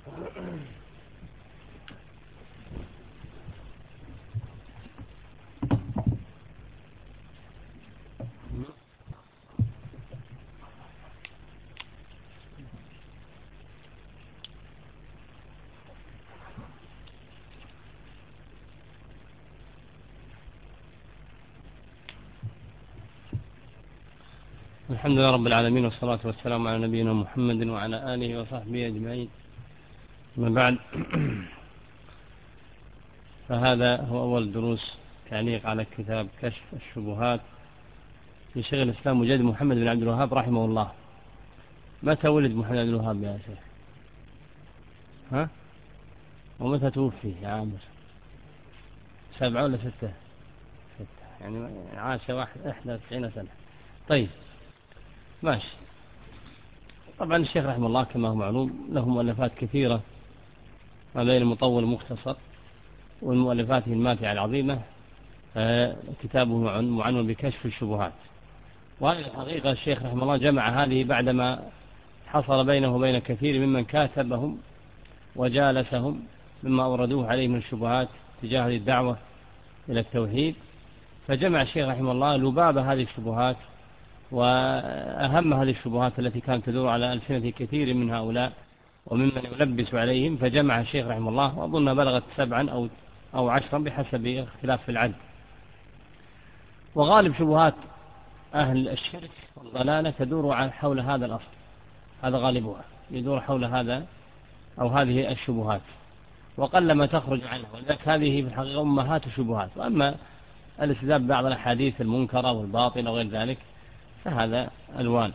الحمد لله رب العالمين، والصلاة والسلام على نبينا محمد وعلى آله وصحبه أجمعين. من بعد، فهذا هو أول دروس تعليق على كتاب كشف الشبهات لشيخ الإسلام مجدد محمد بن عبد الوهاب رحمه الله. متى ولد محمد بن عبد الوهاب يا شيخ؟ ها؟ ومتى توفي يا عامر؟ 7 ولا 6؟ 6، يعني عاش 91 سنة. طيب ماشي. طبعا الشيخ رحمه الله كما هو معلوم له مؤلفات كثيرة ما بين المطول والمختصر، والمؤلفات الماتعة العظيمة. كتابه معنون بكشف الشبهات، وهذه الحقيقة الشيخ رحمه الله جمع هذه بعدما حصل بينه وبين كثير ممن كاتبهم وجالسهم مما أوردوه عليه من الشبهات تجاه الدعوة إلى التوحيد، فجمع الشيخ رحمه الله لباب هذه الشبهات وأهم هذه الشبهات التي كانت تدور على ألسنة كثير من هؤلاء وممن يلبس عليهم، فجمع الشيخ رحمه الله، وأظن بلغت 7 أو 10 بحسب اختلاف في العدد. وغالب شبهات أهل الشرك والضلالة تدور حول هذا الأصل، هذا غالبها يدور حول هذا أو هذه الشبهات، وقلما تخرج عنها، ولذلك هذه في الحقيقة أمهات الشبهات. وأما الاستدلال بعض الأحاديث المنكرة والباطلة وغير ذلك فهذا ألوان.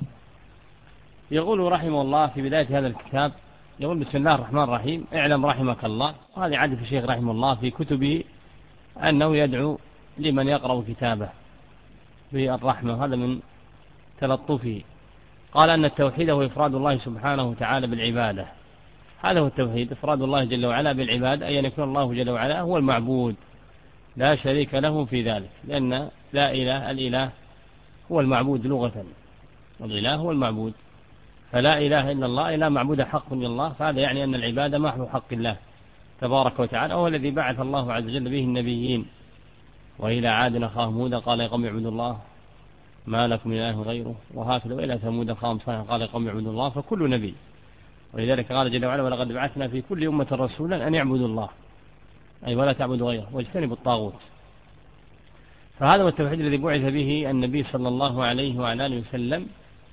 يقول رحمه الله في بداية هذا الكتاب، يقول: بسم الله الرحمن الرحيم، اعلم رحمك الله. وهذه عادة الشيخ رحمه الله في كتبه أنه يدعو لمن يقرأ كتابه بالرحمة، هذا من تلطفه. قال أن التوحيد هو إفراد الله سبحانه وتعالى بالعبادة. هذا هو التوحيد، إفراد الله جل وعلا بالعبادة، أي أن يكون الله جل وعلا هو المعبود لا شريك له في ذلك، لأن لا إله، الإله هو المعبود لغة، والإله هو المعبود، فلا إله إلا الله، لا معبود حق إلا الله. فهذا يعني أن العبادة محض حق الله تبارك وتعالى، هو الذي بعث الله عز وجل به النبيين. وإلى عاد أخاهم هودا قال يا قوم اعبدوا الله ما لكم من إله غيره، وهكذا وإلى ثمود أخاهم صالحا قال يا قوم اعبدوا الله. فكل نبي، ولذلك قال جل وعلا: ولقد بعثنا في كل أمة رسولا أن يعبدوا الله، أي ولا تعبدوا غيره واجتنبوا الطاغوت. فهذا هو التوحيد الذي بعث به النبي صلى الله عليه وعلى آله وسلم،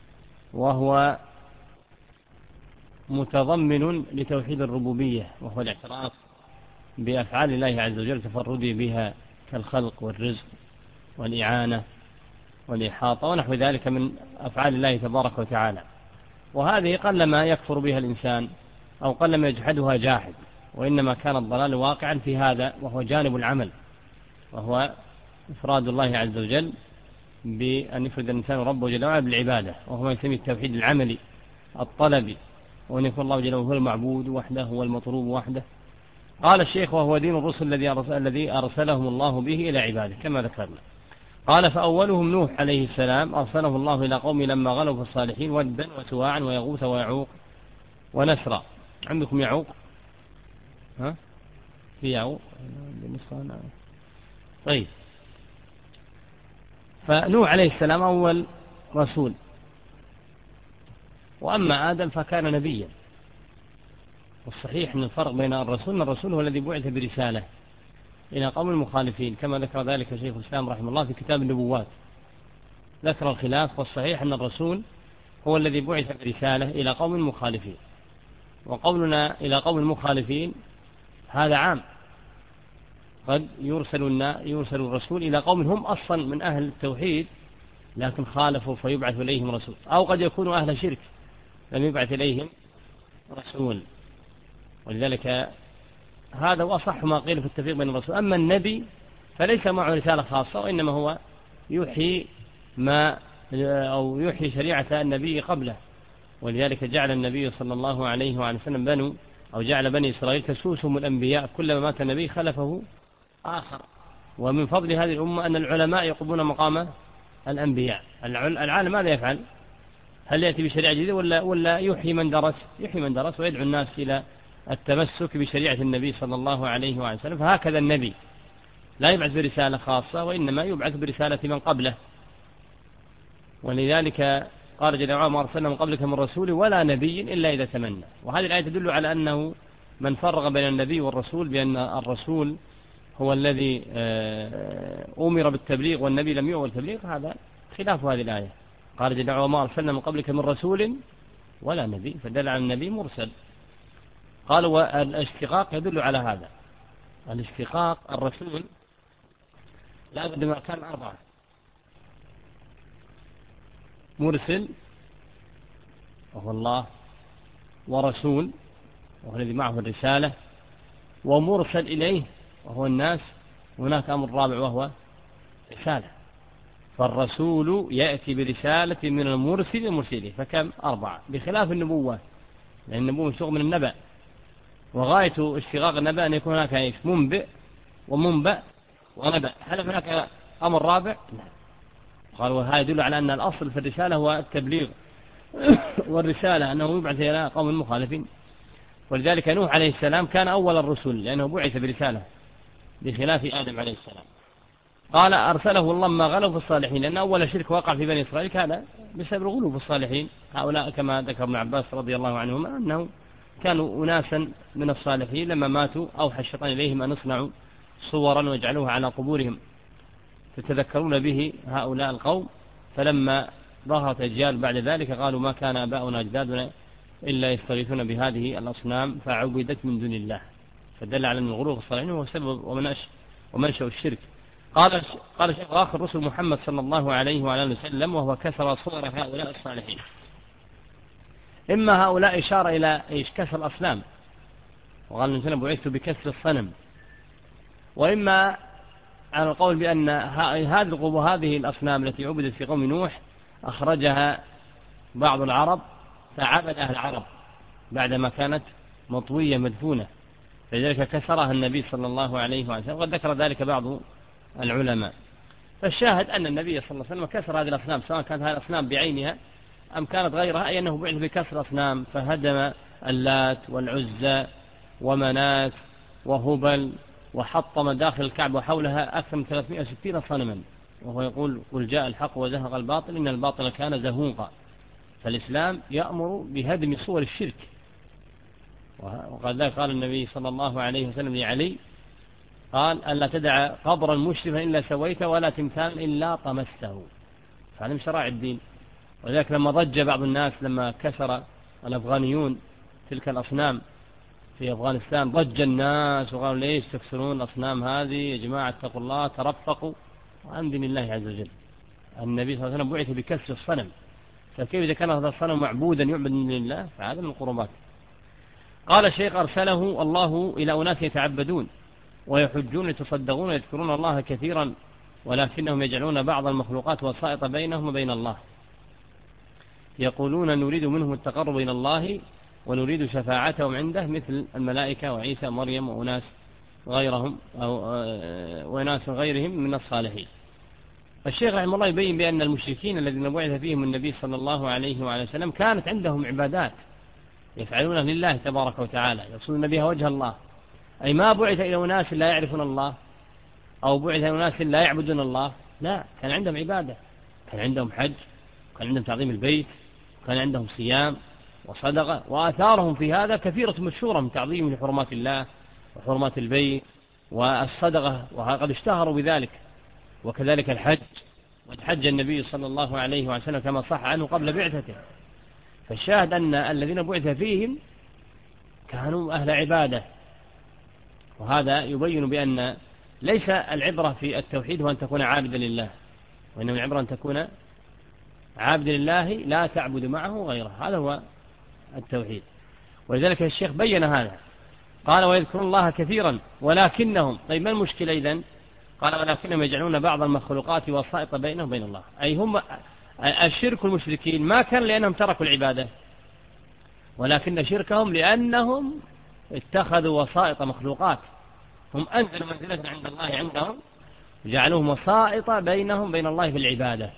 وهو متضمن لتوحيد الربوبية، وهو الاعتراف بأفعال الله عز وجل تفرده بها كالخلق والرزق والإعانة والإحاطة ونحو ذلك من أفعال الله تبارك وتعالى. وهذه قلما يكفر بها الإنسان أو قلما يجحدها جاحد، وإنما كان الضلال واقعا في هذا، وهو جانب العمل، وهو إفراد الله عز وجل بأن يفرد الإنسان ربه جل وعلا بالعبادة، وهو ما يسمى التوحيد العملي الطلبي، وأن يكون الله جل وعلا هو المعبود وحده، هو المطلوب وحده. قال الشيخ: وهو دين الرسل الذي أرسلهم الله به إلى عباده كما ذكرنا. قال: فأولهم نوح عليه السلام، أرسله الله إلى قوم لما غلوا في الصالحين ودا وسواعا ويغوث ويعوق ونسرا. عندكم يعوق؟ ها؟ في يعوق؟ طيب. فنوح عليه السلام أول رسول، وأما آدم فكان نبيا. والصحيح من الفرق بين الرسول هو الذي بعث برسالة إلى قوم المخالفين، كما ذكر ذلك شيخ الإسلام رحمه الله في كتاب النبوات، ذكر الخلاف. والصحيح أن الرسول هو الذي بعث برسالة إلى قوم مخالفين. وقولنا إلى قوم المخالفين هذا عام، قد يرسل الرسول إلى قوم هم أصلا من أهل التوحيد لكن خالفوا فيبعث إليهم رسول، أو قد يكونوا أهل شرك لم يبعث إليهم رسول. ولذلك هذا وأصح ما قيل في التفريق بين الرسول. أما النبي فليس معه رسالة خاصة، وإنما هو يحيي شريعة النبي قبله. ولذلك جعل النبي صلى الله عليه وسلم جعل بني إسرائيل تسوسهم الأنبياء، كلما مات النبي خلفه آخر. ومن فضل هذه الأمة أن العلماء يقومون مقام الأنبياء. العالم ماذا يفعل؟ هل يأتي بشريعة جديدة ولا يحيي من درس؟ يحيي من درس ويدعو الناس إلى التمسك بشريعة النبي صلى الله عليه وسلم. فهكذا النبي لا يبعث برسالة خاصة، وإنما يبعث برسالة من قبله. ولذلك قال جل وعلا: ما أرسلنا من قبلك من رسول ولا نبي إلا إذا تمنى. وهذه الآية تدل على أنه من فرق بين النبي والرسول بأن الرسول هو الذي أمر بالتبليغ والنبي لم يؤمر بالتبليغ، هذا خلاف هذه الآية. قال جل وعلا: ما أرسلنا من قبلك من رسول ولا نبي، فدل على النبي مرسل. قالوا والاشتقاق يدل على هذا. الاشتقاق الرسول لا بد من أركان 4: مرسل وهو الله، ورسول وهو الذي معه الرسالة، ومرسل إليه وهو الناس. هناك أمر رابع وهو رسالة. فالرسول يأتي برسالة من المرسل المرسله، فكم؟ 4، بخلاف النبوة، لأن النبوة مشتق من النبأ، وغاية اشتقاق النبأ أن يكون هناك منبئ ومنبأ ونبأ. هل هناك أمر رابع؟ لا. قال وهذا يدل على أن الأصل في الرسالة هو التبليغ، والرسالة أنه يبعث إلى قوم مخالفين. ولذلك نوح عليه السلام كان أول الرسل لأنه بعث برسالة، بخلاف آدم عليه السلام. قال أرسله الله ما غلوا في الصالحين، لأن أول شرك وقع في بني إسرائيل كان بسبب الغلو في الصالحين. هؤلاء كما ذكر ابن عباس رضي الله عنهما أنه كانوا أناسا من الصالحين لما ماتوا أوحى الشيطان إليهم أن يصنعوا صورا ويجعلوها على قبورهم تتذكرون به هؤلاء القوم. فلما ظهرت أجيال بعد ذلك قالوا: ما كان آباؤنا أجدادنا إلا يستغيثون بهذه الأصنام فعبدت من دون الله. فدل على أن الغلو في الصالحين هو سبب ومنشأ الشرك. قال شيخ آخر: رسل محمد صلى الله عليه وعلى آله وسلم، وهو كسر صور هؤلاء الصالحين. إما هؤلاء إشارة إلى كسر الأصنام، وقال النبي بعثت بكسر الصنم، وإما على القول بأن هذه الأصنام التي عبدت في قوم نوح أخرجها بعض العرب فعبد أهل العرب بعدما كانت مطوية مدفونة، فلذلك كسرها النبي صلى الله عليه وسلم، وقد ذكر ذلك بعض العلماء. فالشاهد أن النبي صلى الله عليه وسلم كسر هذه الأصنام، سواء كانت هذه الأصنام بعينها أم كانت غيرها، أي أنه بعث بكسر أصنام، فهدم اللات والعزى ومنات وهبل، وحطم داخل الكعبة وحولها أكثر من 360 صنما، وهو يقول: قل جاء الحق وزهق الباطل إن الباطل كان زهوقا. فالإسلام يأمر بهدم صور الشرك. وقد قال النبي صلى الله عليه وسلم لعلي: قال: ألا تدع قبرا مشرفا إلا سويته، ولا تمثال إلا طمسته. فهذا من شرائع الدين. ولذلك لما ضج بعض الناس لما كسر الأفغانيون تلك الأصنام في أفغانستان، ضج الناس وقالوا: ليش تكسرون الأصنام هذه يا جماعة؟ اتقوا الله، ترفقوا عن دين الله عز وجل. النبي صلى الله عليه وسلم بعث بكسر الصنم، فكيف إذا كان هذا الصنم معبودا يعبد من دين الله؟ فهذا من القربات. قال الشيخ: أرسله الله إلى أناس يتعبدون ويحجون يتصدقون ويذكرون الله كثيرا، ولكنهم يجعلون بعض المخلوقات وسائط بينهم وبين الله، يقولون: نريد منهم التقرب إلى الله ونريد شفاعتهم عنده، مثل الملائكة وعيسى ومريم وأناس غيرهم وأناس غيرهم من الصالحين. الشيخ رحمه الله يبين بأن المشركين الذين بعث فيهم النبي صلى الله عليه وعلى وسلم كانت عندهم عبادات يفعلونها لله تبارك وتعالى، يقصدون بها وجه الله، أي ما بعث إلى أناس لا يعرفون الله أو بعث إلى أناس لا يعبدون الله، لا، كان عندهم عبادة، كان عندهم حج، كان عندهم تعظيم البيت، كان عندهم صيام وصدقة، وآثارهم في هذا كثيرة مشهورة من تعظيم لحرمات الله وحرمات البيت والصدقة، وقد اشتهروا بذلك. وكذلك الحج، وحج النبي صلى الله عليه وسلم كما صح عنه قبل بعثته. فالشاهد أن الذين بعث فيهم كانوا أهل عبادة. وهذا يبين بأن ليس العبرة في التوحيد هو أن تكون عابدا لله، وإنما العبرة أن تكون عابدا لله لا تعبد معه غيره، هذا هو التوحيد. ولذلك الشيخ بين هذا، قال: ويذكرون الله كثيرا ولكنهم. طيب ما المشكلة إذن؟ قال: ولكنهم يجعلون بعض المخلوقات وسائط بينهم وبين الله، أي هم الشرك المشركين ما كان لأنهم تركوا العبادة، ولكن شركهم لأنهم اتخذوا وسائط مخلوقات، هم أنزلوا منزلة عند الله عندهم جعلوهم وسائط بينهم بين الله في العبادة.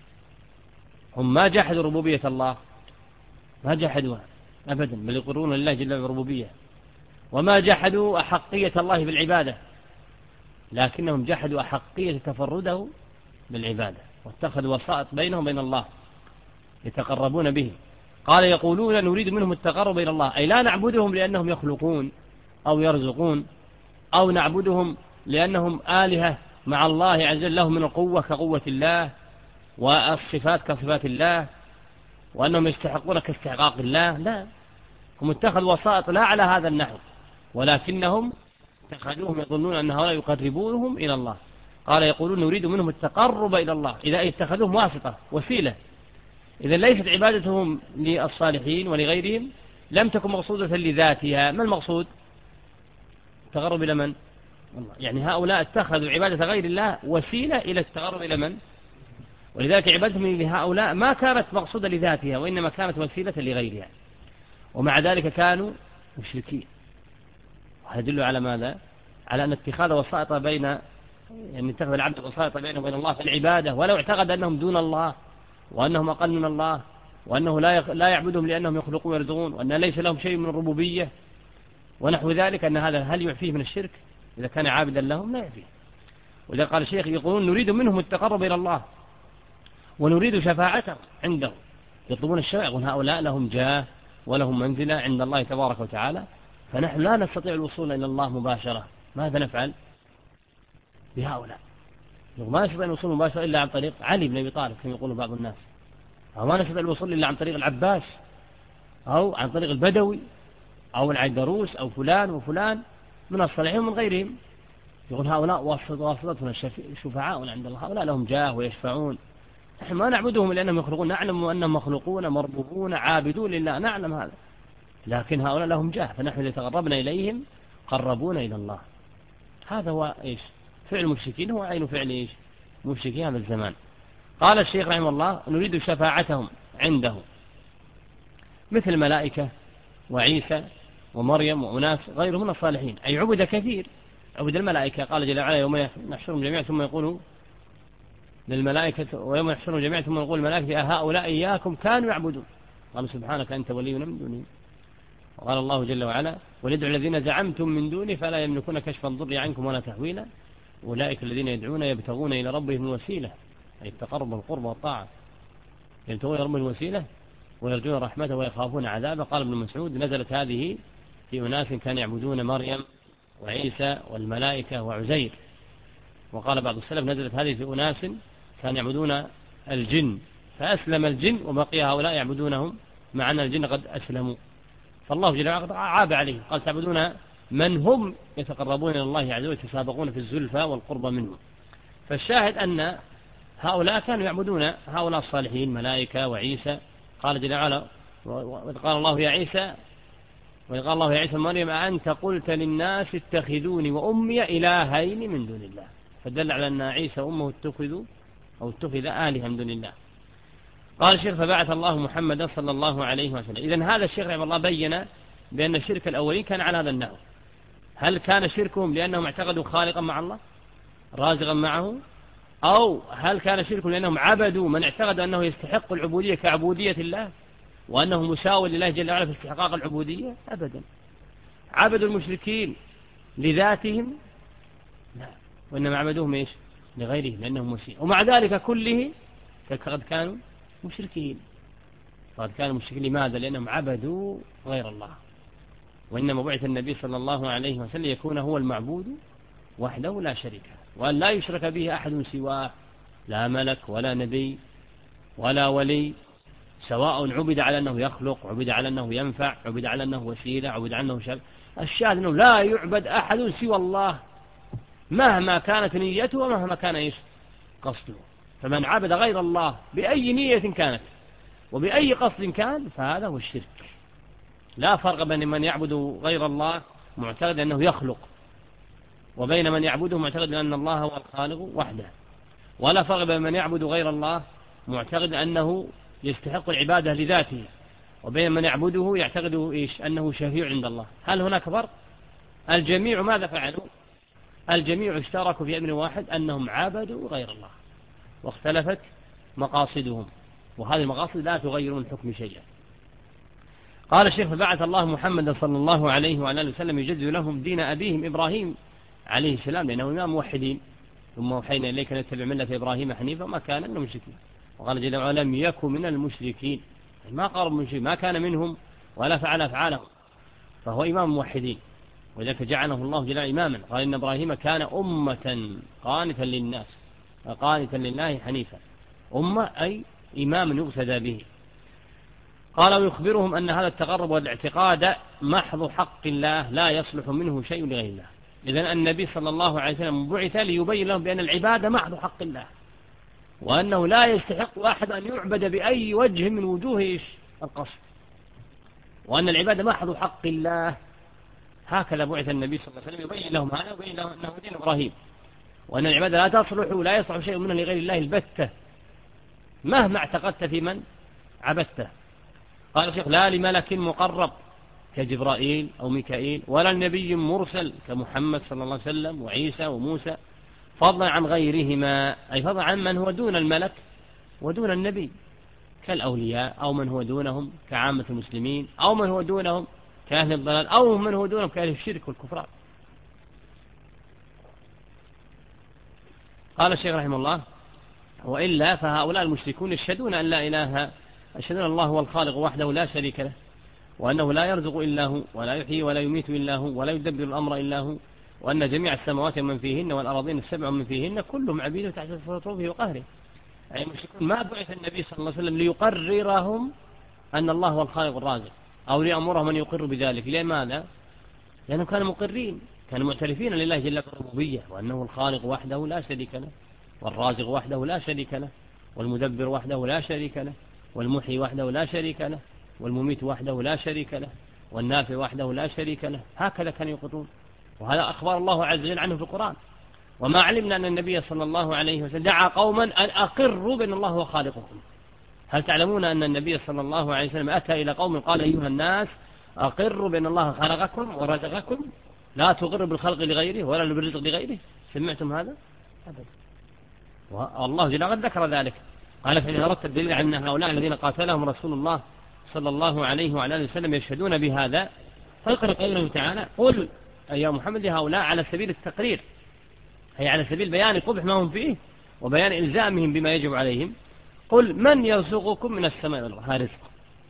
هم ما جحدوا ربوبية الله، ما جحدوها أبدا، بل يقرون لله جل وعلا بربوبية، وما جحدوا أحقية الله بالعبادة، لكنهم جحدوا أحقية تفرده بالعبادة، واتخذوا وسائط بينهم وبين الله يتقربون به. قال يقولون نريد منهم التقرب إلى الله، أي لا نعبدهم لأنهم يخلقون أو يرزقون، أو نعبدهم لأنهم آلهة مع الله عز وجل لهم من القوة كقوة الله، والصفات كصفات الله، وأنهم يستحقون كاستحقاق الله. لا، هم اتخذوا وسائط لا على هذا النحو، ولكنهم اتخذوهم يظنون أن هؤلاء يقربونهم إلى الله. قال يقولون نريد منهم التقرب إلى الله، إذا اتخذوهم واسطة وسيلة. إذا ليست عبادتهم للصالحين ولغيرهم، لم تكن مقصودة لذاتها. ما المقصود؟ التقرب إلى من؟ يعني هؤلاء اتخذوا عبادة غير الله وسيلة إلى التقرب إلى من؟ ولذلك عبادتهم لهؤلاء ما كانت مقصودة لذاتها، وإنما كانت وسيلة لغيرها، ومع ذلك كانوا مشركين. وهذا يدل على ماذا؟ على أن اتخاذ وسائط بين، يعني اتخذ العبد وسائط بينه وبين الله في العبادة، ولو اعتقد أنهم دون الله وأنهم أقل من الله، وأنه لا يعبدهم لأنهم يخلقون ويرزقون، وأن ليس لهم شيء من الربوبية ونحو ذلك، أن هذا هل يعفيه من الشرك؟ إذا كان عابدا لهم لا يعفيه. وإذا قال الشيخ يقولون نريد منهم التقرب إلى الله ونريد شفاعته عنده، يطلبون الشفاعة، يقول هؤلاء لهم جاه ولهم منزلة عند الله تبارك وتعالى، فنحن لا نستطيع الوصول إلى الله مباشرة. ماذا نفعل بهؤلاء؟ ما نستطيع الوصول مباشرة إلا عن طريق علي بن أبي طالب كما يقول بعض الناس، أو ما نستطيع الوصول إلا عن طريق العباس، أو عن طريق البدوي، أو العيدروس، أو فلان وفلان من الصالحين ومن غيرهم. يقول هؤلاء واسطتنا شفعاء عند الله، هؤلاء لهم جاه ويشفعون، نحن ما نعبدهم لأنهم يخلقون، نعلم أنهم مخلوقون مربوبون عابدون لله، نعلم هذا، لكن هؤلاء لهم جاه، فنحن إذا تقربنا إليهم قربونا إلى الله. هذا هو إيش؟ فعل المشركين، هو عين فعل إيش؟ مشركين هذا الزمان. قال الشيخ رحمه الله نريد شفاعتهم عنده، مثل الملائكة وعيسى ومريم وأناس غيرهم من الصالحين، أي عبد كثير. عبد الملائكة قال جل وعلا يوم نحشرهم جميعا ثم يقولوا للملائكة، ويوم يحشرهم جميعا ثم يقول الملائكة أهؤلاء إياكم كانوا يعبدون، قالوا سبحانك أنت ولينا من دونهم. وقال الله جل وعلا وليدعوا الذين زعمتم من دونه فلا يملكون كشف الضر عنكم ولا تحويلا، أولئك الذين يدعون يبتغون إلى ربهم الوسيلة، أي التقرب والقرب والطاعة، يبتغون إلى ربهم الوسيلة ويرجون رحمته ويخافون عذابه. قال ابن مسعود نزلت هذه في أناس كانوا يعبدون مريم وعيسى والملائكة وعزير. وقال بعض السلف نزلت هذه في أناس كانوا يعبدون الجن فأسلم الجن وبقي هؤلاء يعبدونهم مع أن الجن قد أسلموا، فالله جل وعلا عاب عليه قال تعبدون من هم يتقربون إلى الله عز وجل يتسابقون في الزلفى والقرب منه. فالشاهد أن هؤلاء كانوا يعبدون هؤلاء الصالحين ملائكة وعيسى. قال جل وعلا وإذ قال الله يا عيسى مريم أنت قلت للناس اتخذوني وأمي إلهين من دون الله، فدل على أن عيسى وأمه اتخذ آلهة من دون الله. قال الشيخ فبعث الله محمدا صلى الله عليه وسلم. إذن هذا الشيخ رحمه الله بين بأن الشرك الأولين كان على هذا النحو. هل كان شركهم لأنهم اعتقدوا خالقا مع الله رازقا معه، أو هل كان شركهم لأنهم عبدوا من اعتقد أنه يستحق العبودية كعبودية الله وأنه مساوي لله جل وعلا في استحقاق العبودية؟ أبدا. عبدوا المشركين لذاتهم؟ لا، وإنما عبدوهم إيش؟ لغيره لأنهم مسيح، ومع ذلك كله قد كانوا مشركين. قد كانوا مشركين لماذا؟ لأنهم عبدوا غير الله. وإنما بعث النبي صلى الله عليه وسلم يكون هو المعبود وحده لا شريك له، وأن لا يشرك به أحد سواه، لا ملك ولا نبي ولا ولي، سواء عبد على أنه يخلق، عبد على أنه ينفع، عبد على أنه وسيلة، عبد على أنه شرك. الشاهد أنه لا يعبد أحد سوى الله مهما كانت نيته ومهما كان إيش قصده. فمن عبد غير الله بأي نية كانت وبأي قصد كان فهذا هو الشرك. لا فرق بين من يعبد غير الله معتقد أنه يخلق وبين من يعبده معتقد أن الله هو الخالق وحده، ولا فرق بين من يعبد غير الله معتقد أنه يستحق العبادة لذاته وبين من يعبده يعتقد إيش أنه شفيع عند الله. هل هناك فرق؟ الجميع ماذا فعلوا؟ الجميع اشتركوا في أمر واحد أنهم عبدوا غير الله، واختلفت مقاصدهم، وهذه المقاصد لا تغير من حكم شيئا. قال الشيخ فبعث الله محمد صلى الله عليه وعلى آله وسلم يجدد لهم دين أبيهم إبراهيم عليه السلام لأنه إمام موحدين، ثم أوحينا إليك نتبع ملة إبراهيم حنيفا وما كان من المشركين. وقال جل وعلا لم يكن من المشركين، ما قرب من شيء، ما كان منهم ولا فعل أفعالهم، فهو إمام موحدين، وذلك جعله الله جل إماما. قال إن إبراهيم كان أمة قانتا للناس قانتا لله حنيفا، أمة أي إمام يقتدى به. قال ويخبرهم أن هذا التقرب والاعتقاد محض حق الله لا يصلح منه شيء لغير الله. إذن النبي صلى الله عليه وسلم بعث ليبين لهم بأن العبادة محض حق الله، وأنه لا يستحق أحد أن يعبد بأي وجه من وجوه القصد، وأن العبادة محض حق الله. هكذا بعث النبي صلى الله عليه وسلم يبين لهم هذا، ويبين لهم أنه دين إبراهيم، وأن العبادة لا تصلح ولا يصلح شيء منها لغير الله البتة مهما اعتقدت في من عبدته. قال الشيخ لا لملك مقرب كجبرائيل أو ميكائيل، ولا النبي مرسل كمحمد صلى الله عليه وسلم وعيسى وموسى، فضلا عن غيرهما، أي فضلا عن من هو دون الملك ودون النبي كالأولياء، أو من هو دونهم كعامة المسلمين، أو من هو دونهم كأهل الضلال، أو من هو دونهم كأهل الشرك والكفران. قال الشيخ رحمه الله وإلا فهؤلاء المشركون يشهدون أن لا إله، يشهدون أن الله هو الخالق وحده لا شريك له، وأنه لا يرزق إلا هو، ولا يحيي ولا يميت إلا هو، ولا يدبر الأمر إلا هو، وأن جميع السماوات ومن فيهن والأراضين السبع ومن فيهن كلهم عبيده تحت تصرفه وقهره. يعني المشركون ما بعث النبي صلى الله عليه وسلم ليقررهم أن الله هو الخالق الرازق أو ليأمرهم أن يقروا بذلك. لماذا؟ لأنهم كانوا مقرين، كانوا معترفين لله جل وعلا بالربوبية، وأنه الخالق وحده لا شريك له، والرازق وحده لا شريك له، والمدبر وحده لا شريك له، والمحيي وحده لا شريك له، والمميت وحده لا شريك له، والنافع وحده لا شريك له. هكذا كانوا يقرون، وهذا أخبر الله عز وجل عنه في القرآن. وما علمنا أن النبي صلى الله عليه وسلم دعا قوما أن أقروا بأن الله هو خالقكم. هل تعلمون أن النبي صلى الله عليه وسلم أتى إلى قوم قال أيها الناس أقروا بأن الله خلقكم ورزقكم، لا تقروا بالخلق لغيره ولا بالرزق لغيره؟ سمعتم هذا؟ أبدا. والله جل وعلا ذكر ذلك، قال فإن أردت الدليل على أن هؤلاء الذين قاتلهم رسول الله صلى الله عليه وعلى آله وسلم يشهدون بهذا، فاقرأ قوله تعالى قل يا محمد هؤلاء على سبيل التقرير، هي على سبيل بيان قبح ما هم فيه وبيان إلزامهم بما يجب عليهم. قل من يرزقكم من السماء والأرض، هذا رزق،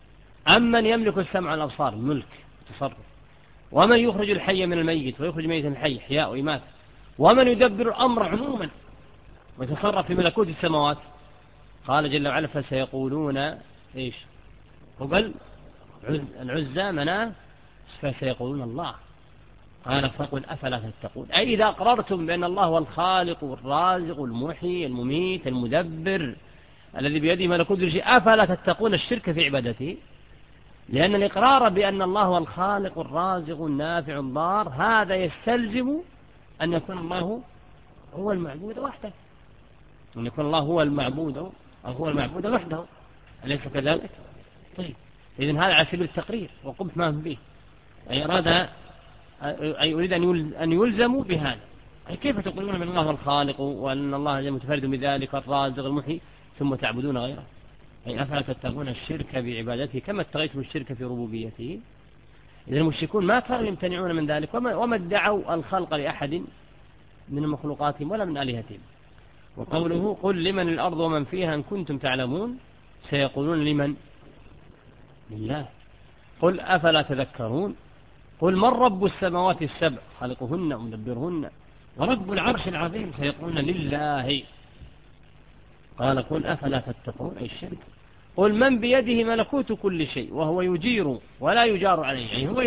أمن يملك السمع والأبصار ملك تصرف، ومن يخرج الحي من الميت ويخرج ميت الحي إحياء وإماتة، ومن يدبر الأمر عموما ويتصرف في ملكوت السماوات. قال جل وعلا فسيقولون إيش؟ قبل العزى مناه، فسيقولون الله. قال فقل أفلا تتقون، أي إذا أقررتم بأن الله هو الخالق والرازق والمحيي المميت المدبر الذي بيده ملكوت كل شيء، أفلا تتقون الشرك في عبادته؟ لأن الإقرار بأن الله هو الخالق الرازق النافع الضار هذا يستلزم أن يكون الله هو المعبود وحده، أن يكون الله هو المعبود أو هو المعبود وحده، أليس كذلك؟ طيب إذن هذا على سبيل التقرير وقبح ما هم به، أي أراد أي يريد أن يلزموا بهذا. أي كيف تقولون بأن الله هو الخالق وأن الله متفرد بذلك الرازق المحيي ثم تعبدون غيره؟ أي أفلا تتقون الشرك بعبادته كما اتقيتم الشرك في ربوبيته؟ إذن المشركون ما كانوا يمتنعون من ذلك، وما ادعوا الخلق لأحد من مخلوقاتهم ولا من آلهتهم. وقوله قل لمن الأرض ومن فيها إن كنتم تعلمون، سيقولون لمن؟ لله. قل أفلا تذكرون؟ قل من رب السماوات السبع خلقهن ومدبرهن ورب العرش العظيم، سيقولون لله. قال قل أفلا تتقون أي الشرك. قل من بيده ملكوت كل شيء وهو يجير ولا يجار عليه، يعني هو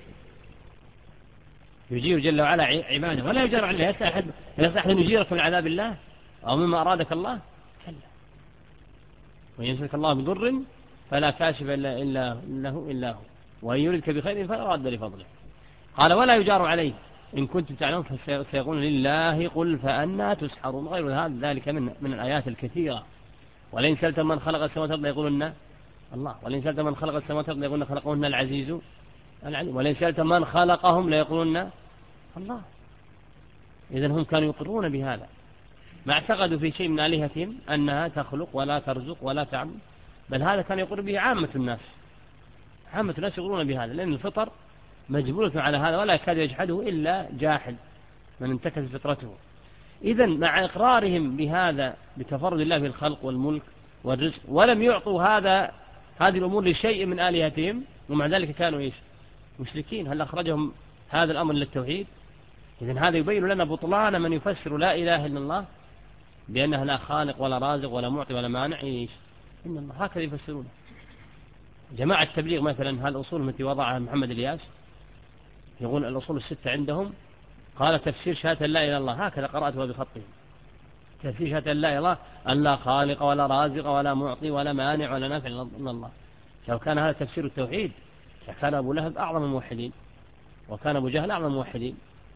يجير جل وعلا عباده ولا يجار عليه. يستحق أن يجيرك من عذاب الله أو مما أرادك الله؟ كلا. ويمسك الله بضر فلا كاشف إلا له إلا هو، وإن يردك بخير فلا راد لفضله. قال ولا يجار عليه إن كنتم تعلمون، فسيقولون لله. قل فأنا تسحرون. غير هذا ذلك من الآيات الكثيرة. ولئن سألت من خلق السماوات والأرض يقولون الله، ولئن سألت من خلق السماوات والأرض يقولون خلقهن العزيز العليم، ولئن سألت من خلقهم ليقولون الله. إذن هم كانوا يقرون بهذا، ما اعتقدوا في شيء من آلهتهم أنها تخلق ولا ترزق ولا تعبد، بل هذا كان يقر به عامة الناس. عامة الناس يقولون بهذا، لأن الفطر مجبولة على هذا ولا يكاد يجحده إلا جاحد من انتكس فطرته. إذن مع إقرارهم بهذا بتفرد الله في الخلق والملك والرزق، ولم يعطوا هذه الأمور لشيء من آلهتهم، ومع ذلك كانوا إيش؟ مشركين. هل أخرجهم هذا الأمر للتوحيد؟ إذن هذا يبين لنا بطلان من يفسر لا إله إلا الله بأنها لا خالق ولا رازق ولا معطي ولا مانع. إيش؟ إن الله هكذا يفسرونه. جماعة التبليغ مثلا هالأصول التي وضعها محمد الياس، يقول الأصول الستة عندهم، قال تفسير شهادة لا إله إلا الله، هكذا قرأتها بخطهم. تفسير شهادة لا إله إلا الله أن لا خالق ولا رازق ولا معطي ولا مانع ولا نافع إلا الله. لو كان هذا تفسير التوحيد كان أبو لهب أعظم الموحدين، وكان أبو جهل أعظم الموحدين.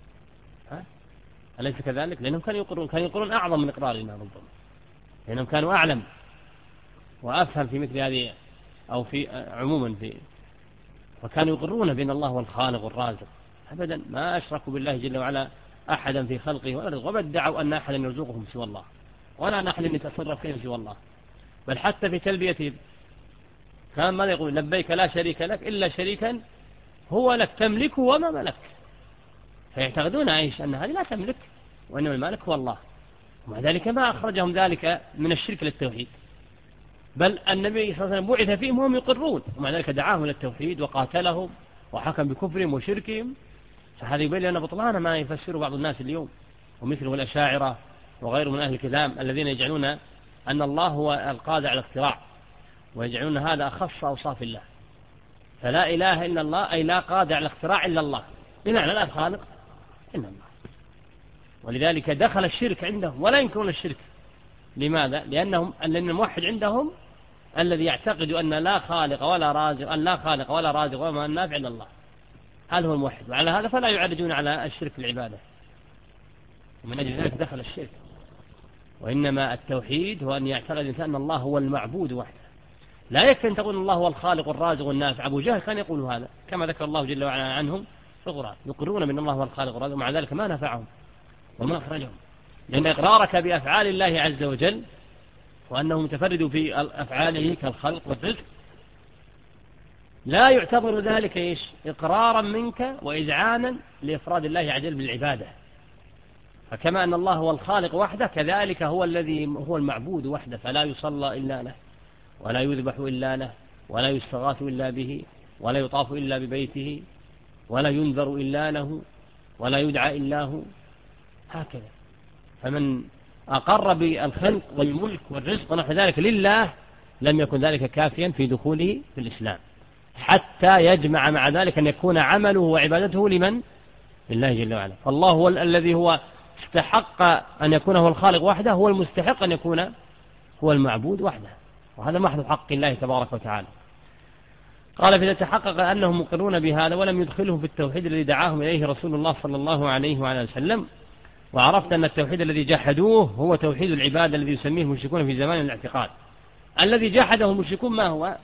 أليس كذلك؟ لأنهم كانوا يقولون أعظم من إقرارنا ربما، لأنهم كانوا أعلم وأفهم في مثل هذه أو في عموما وكانوا يقرون بأن الله هو الخالق والرازق أبدا، ما أشركوا بالله جل وعلا أحدا في خلقه ولا رزقه، وما ادعوا أن أحدا يرزقهم سوى الله ولا أن أحدا يتصرف فيهم سوى الله. بل حتى في تلبيتهم كان ماذا يقول؟ لبيك لا شريك لك إلا شريكا هو لك تملكه وما ملك. فيعتقدون عيش أن هذه لا تملك وإنما المالك هو الله، ومع ذلك ما أخرجهم ذلك من الشرك للتوحيد، بل النبي صلى الله عليه وسلم بعث فيهم وهم يقرون، ومع ذلك دعاهم للتوحيد وقاتلهم وحكم بكفرهم وشركهم. فهذا يبين لنا بطلان ما يفسر بعض الناس اليوم، ومثله الأشاعرة وغير من أهل الكلام الذين يجعلون أن الله هو القادر على الاختراع، ويجعلون هذا أخص أوصاف الله. فلا إله إلا الله أي لا قادر على الاختراع إلا الله، بمعنى لا خالق إلا الله. ولذلك دخل الشرك عندهم ولا ينكرون الشرك. لماذا؟ لأن الموحد عندهم الذي يعتقد أن لا خالق ولا رازق وما النافع إلا الله، هذا هو الموحد. وعلى هذا فلا يعرجون على الشرك في العبادة، ومن أجل ذلك دخل الشرك. وإنما التوحيد هو أن يعتقد الإنسان أن الله هو المعبود وحده. لا يكفي أن تقول الله هو الخالق والرازق والنافع. أبو جهل كان يقول هذا كما ذكر الله جل وعلا عنهم في القرآن، يقرون بأن الله هو الخالق والرازق، ومع ذلك ما نفعهم وما أخرجهم، لأن إقرارك بأفعال الله عز وجل وأنه متفرد في أفعاله كالخلق والرزق لا يعتبر ذلك إيش؟ إقرارا منك وإذعانا لإفراد الله عز وجل بالعبادة. فكما أن الله هو الخالق وحده، كذلك هو الذي هو المعبود وحده، فلا يصلى إلا له ولا يذبح إلا له ولا يستغاث إلا به ولا يطاف إلا ببيته ولا ينذر إلا له ولا يدعى إلا هو، هكذا. فمن أقر بالخلق والملك والرزق ونحو ذلك لله لم يكن ذلك كافيا في دخوله في الإسلام، حتى يجمع مع ذلك أن يكون عمله وعبادته لمن؟ لله جل وعلا. فالله هو الذي هو استحق أن يكون هو الخالق وحده، هو المستحق أن يكون هو المعبود وحده، وهذا محض حق الله تبارك وتعالى. قال فإذا تحقق أنهم مقرون بهذا ولم يدخلهم في التوحيد الذي دعاهم إليه رسول الله صلى الله عليه وعلى وسلم، وعرفت أن التوحيد الذي جحدوه هو توحيد العبادة الذي يسميه المشركون في زمان الاعتقاد. الذي جحده المشركون ما هو؟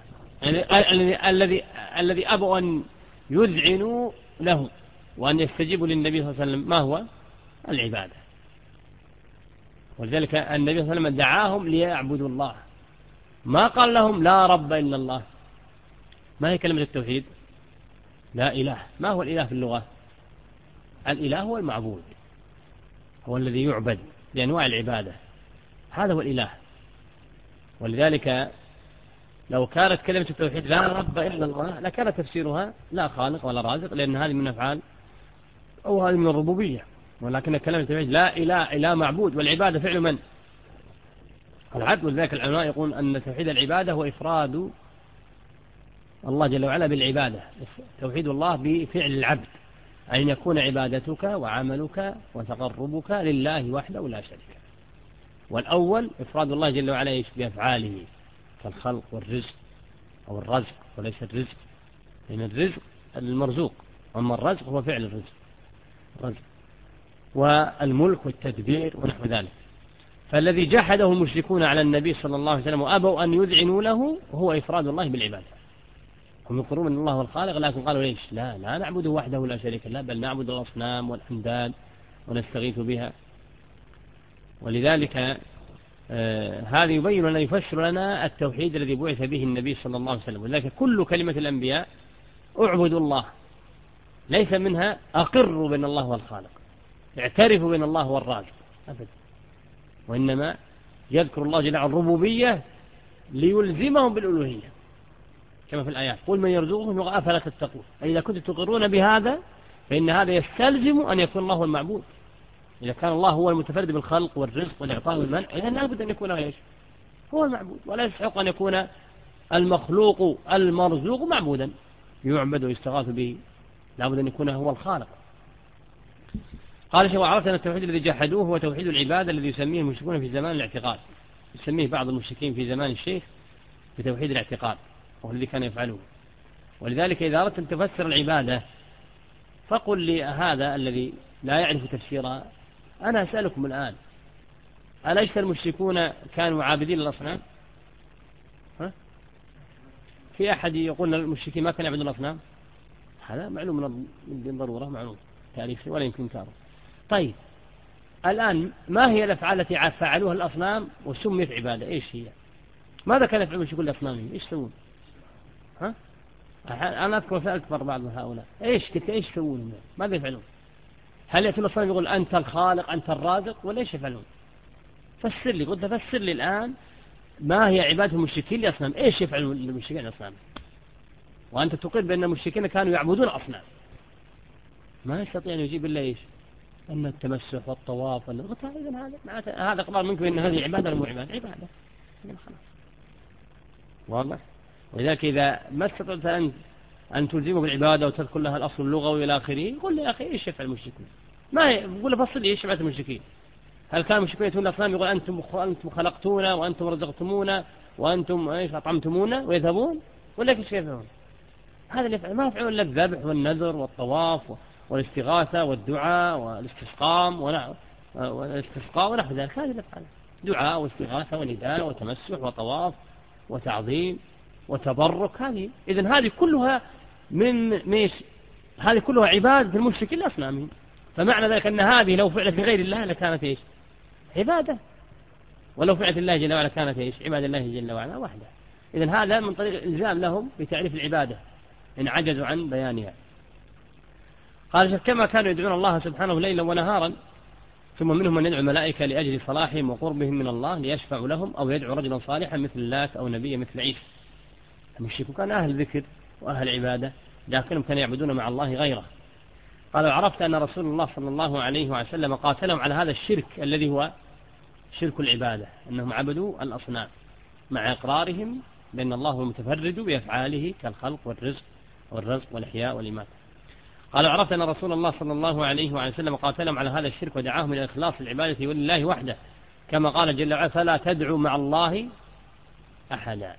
الذي أبوا أن يذعنوا له وأن يستجيبوا للنبي صلى الله عليه وسلم، ما هو؟ العبادة. ولذلك النبي صلى الله عليه وسلم دعاهم ليعبدوا الله، ما قال لهم لا رب إلا الله. ما هي كلمة التوحيد؟ لا إله. ما هو الإله في اللغة؟ الإله هو المعبود، هو الذي يعبد بأنواع العبادة، هذا هو الإله. ولذلك لو كانت كلمة التوحيد لا رب إلا الله لكان تفسيرها لا خالق ولا رازق، لأن هذه من أفعال أو هذه من الربوبية. ولكن كلمة التوحيد لا إله معبود، والعبادة فعل من؟ العبد. ولذلك العلماء يقول أن توحيد العبادة هو إفراد الله جل وعلا بالعبادة، توحيد الله بفعل العبد، أن يكون عبادتك وعملك وتقربك لله وحده لا شريك. والأول إفراد الله جل وعلا بأفعاله كالخلق والرزق أو الرزق، وليس الرزق، لأن الرزق المرزوق، أما الرزق هو فعل الرزق والملك والتدبير ونحو ذلك. فالذي جحده المشركون على النبي صلى الله عليه وسلم وأبوا أن يذعنوا له هو إفراد الله بالعبادة. هم يقولون أن الله هو الخالق، لكن قالوا ليش؟ لا نعبده وحده لا شريك له، بل نعبد الأصنام والأنداد ونستغيث بها. ولذلك هذا يبين لنا يفسر لنا التوحيد الذي بعث به النبي صلى الله عليه وسلم. ولذلك كل كلمة الأنبياء اعبدوا الله، ليس منها أقروا بأن الله هو الخالق، اعترفوا بأن الله هو الرازق أبدا، وإنما يذكر الله جل وعلا الربوبية ليلزمهم بالألوهية كما في الآيات قل من يرزقهم أفلا تتقون. إذا كنتم تقرون بهذا فإن هذا يستلزم أن يكون الله هو المعبود. إذا كان الله هو المتفرد بالخلق والرزق والإعطاء والمنع إذا لابد أن يكون هو المعبود، ولا يستحق أن يكون المخلوق المرزوق معبودا يعبد ويستغاث به، لابد أن يكون هو الخالق. قال شيخ وعرفت أن التوحيد الذي جحدوه هو توحيد العبادة الذي يسميه المشركون في زمان الاعتقاد، يسميه بعض المشركين في زمان الشيخ بتوحيد الاعتقاد وهو الذي كان يفعله. ولذلك إذا أردت أن تفسر العبادة فقل لي هذا الذي لا يعرف تفسيرها، أنا أسألكم الآن أليس المشركون كانوا عابدين للأصنام؟ في أحد يقول المشركين ما كانوا يعبدون الأصنام؟ هذا معلوم من الضرورة، معلوم تاريخي ولا يمكن كاره. طيب الآن ما هي الأفعال التي فعلوها الأصنام وسميت عبادة؟ إيش هي؟ ماذا كان يفعلون المشركون الأصنام؟ إيش يسوون؟ أنا أذكر سأكبر بعض هؤلاء إيش يسوون؟ ماذا يفعلون؟ هل يأتي الأصنام يقول أنت الخالق أنت الرازق ولا إيش يفعلون؟ فسر لي، قلت فسر لي الآن ما هي عبادة المشركين لأصنام؟ إيش يفعلون المشركين الأصنام؟ وأنت تقر بأن المشركين كانوا يعبدون أصنام، ما يستطيع أن يجيب إلا إيش؟ أن التمسح والطواف هذا إقرار منكم أن هذه عبادة ولا مو عبادة؟ عبادة خلاص واضح. ولذلك إذا ما استطعت أن تلزمه بالعبادة وتذكر لها الأصل اللغوي إلى آخره قل لي يا أخي إيش يفعل المشركون؟ ما يقول فصل إيش عبادة المشركين؟ هل كان المشركون يأتون الأصنام يقول أنتم خلقتونا وأنتم رزقتمونا وأنتم إيش أطعمتمونا ويذهبون ولا كيف يفعلون؟ هذا اللي يفعل ما يفعلون إلا الذبح والنذر والطواف والاستغاثة والدعاء والاستسقاء ونحو ذلك. هذا اللي يفعله دعاء واستغاثة ونداء وتمسح وطواف وتعظيم وتبرك. إذن هذه كلها هذه كلها عبادة المشركين لأصنامهم. فمعنى ذلك أن هذه لو فعلت لغير الله لكانت إيش؟ عبادة، ولو فعلت الله جل وعلا كانت إيش؟ عبادة الله جل وعلا وحده. إذن هذا من طريق الإلزام لهم بتعريف العبادة إن عجزوا عن بيانها. قال كما كانوا يدعون الله سبحانه ليلا ونهارا، ثم منهم من يدعو الملائكة لأجل صلاحهم وقربهم من الله ليشفعوا لهم، أو يدعو رجلا صالحا مثل اللات أو نبيا مثل عيسى. المشركون كان أهل ذكر وأهل عبادة لكنهم كانوا يعبدون مع الله غيره. قالوا عرفت أن رسول الله صلى الله عليه وسلم قاتلهم على هذا الشرك الذي هو شرك العبادة، أنهم عبدوا الأصنام مع إقرارهم بأن الله هو المتفرد بأفعاله كالخلق والرزق والإحياء والإماتة. قالوا عرفت أن رسول الله صلى الله عليه وسلم قاتلهم على هذا الشرك ودعاهم إلى إخلاص العبادة ولله وحده، كما قال جل وعلا فلا تدعوا مع الله أحدا.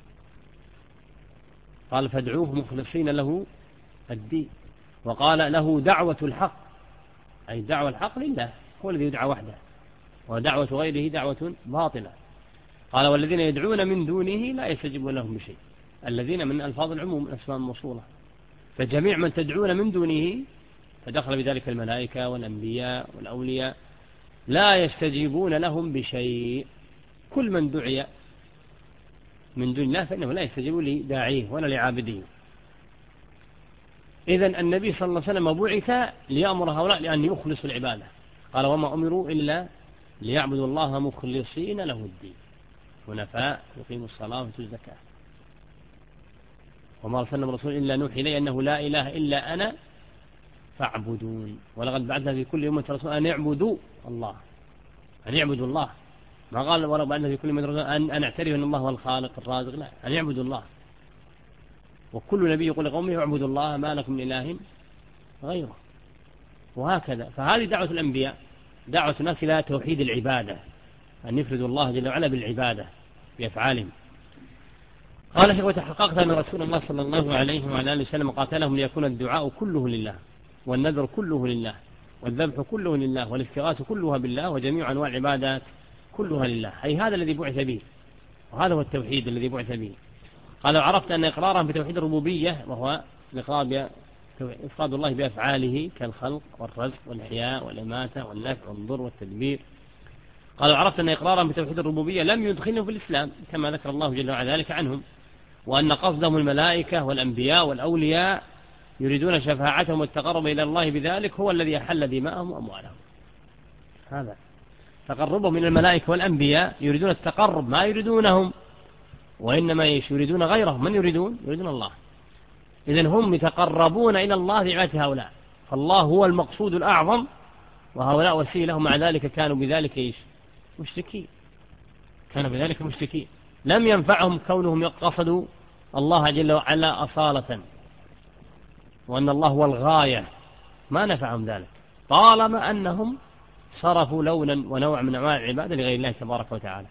قال فادعوه مخلصين له الدين، وقال له دعوة الحق، أي دعوة الحق لله هو الذي يدعى وحده، ودعوة غيره دعوة باطلة. قال والذين يدعون من دونه لا يستجيبون لهم بشيء. الذين من ألفاظ العموم الأسماء الموصولة، فجميع من تدعون من دونه فدخل بذلك الملائكة والأنبياء والأولياء لا يستجيبون لهم بشيء. كل من دعي من دون الله فإنه لا يستجيب لداعيه ولا لعابديه. إذن النبي صلى الله عليه وسلم بعث ليأمر هؤلاء لأن يخلصوا العبادة. قال وما أمروا إلا ليعبدوا الله مخلصين له الدين حنفاء يقيموا الصلاة ويؤتوا الزكاة. وما أرسلنا من رسول إلا نوحي إليه أنه لا إله إلا أنا فاعبدون ولقد بعثنا في كل أمة رسولا أن يعبدوا الله، أن يعبدوا الله. ما قال ولقد بعثنا في كل أمة رسولا أن أعترف أن الله هو الخالق الرازق، لا، أن يعبدوا الله. وكل نبي يقول لقومه اعبدوا الله ما لكم من إله غيره، وهكذا. فهذه دعوة الأنبياء، دعوة الناس إلى توحيد العبادة، أن يفردوا الله جل وعلا بالعبادة بأفعالهم. قال شيخ وتحققت أن رسول الله صلى الله عليه وعلى آله وسلم قاتلهم ليكون الدعاء كله لله، والنذر كله لله، والذبح كله لله، والاستغاثة كلها بالله، وجميع أنواع العبادات كلها لله. أي هذا الذي بعث به، وهذا هو التوحيد الذي بعث به. قال وعرفت أن إقرارهم بتوحيد الربوبية وهو إفراد الله بأفعاله كالخلق والرزق والإحياء والإماتة والنفع والضر والتدبير قالوا عرفت أن إقرارهم بتوحيد الربوبية لم يدخلهم في الإسلام كما ذكر الله جل وعلا ذلك عنهم، وأن قصدهم الملائكة والأنبياء والأولياء يريدون شفاعتهم والتقرب إلى الله بذلك هو الذي أحل دماءهم وأموالهم. هذا تقربهم من الملائكة والأنبياء يريدون التقرب ما يريدونهم، وإنما يريدون غيرهم. من يريدون الله. إذن هم يتقربون إلى الله بعبادة هؤلاء، فالله هو المقصود الأعظم وهؤلاء وسيلة، مع ذلك كانوا بذلك مشركين. كانوا بذلك مشركين، لم ينفعهم كونهم قصدوا الله جل وعلا أصالة وأن الله هو الغاية، ما نفعهم ذلك طالما أنهم صرفوا لونا ونوع من أنواع العبادة لغير الله تبارك وتعالى.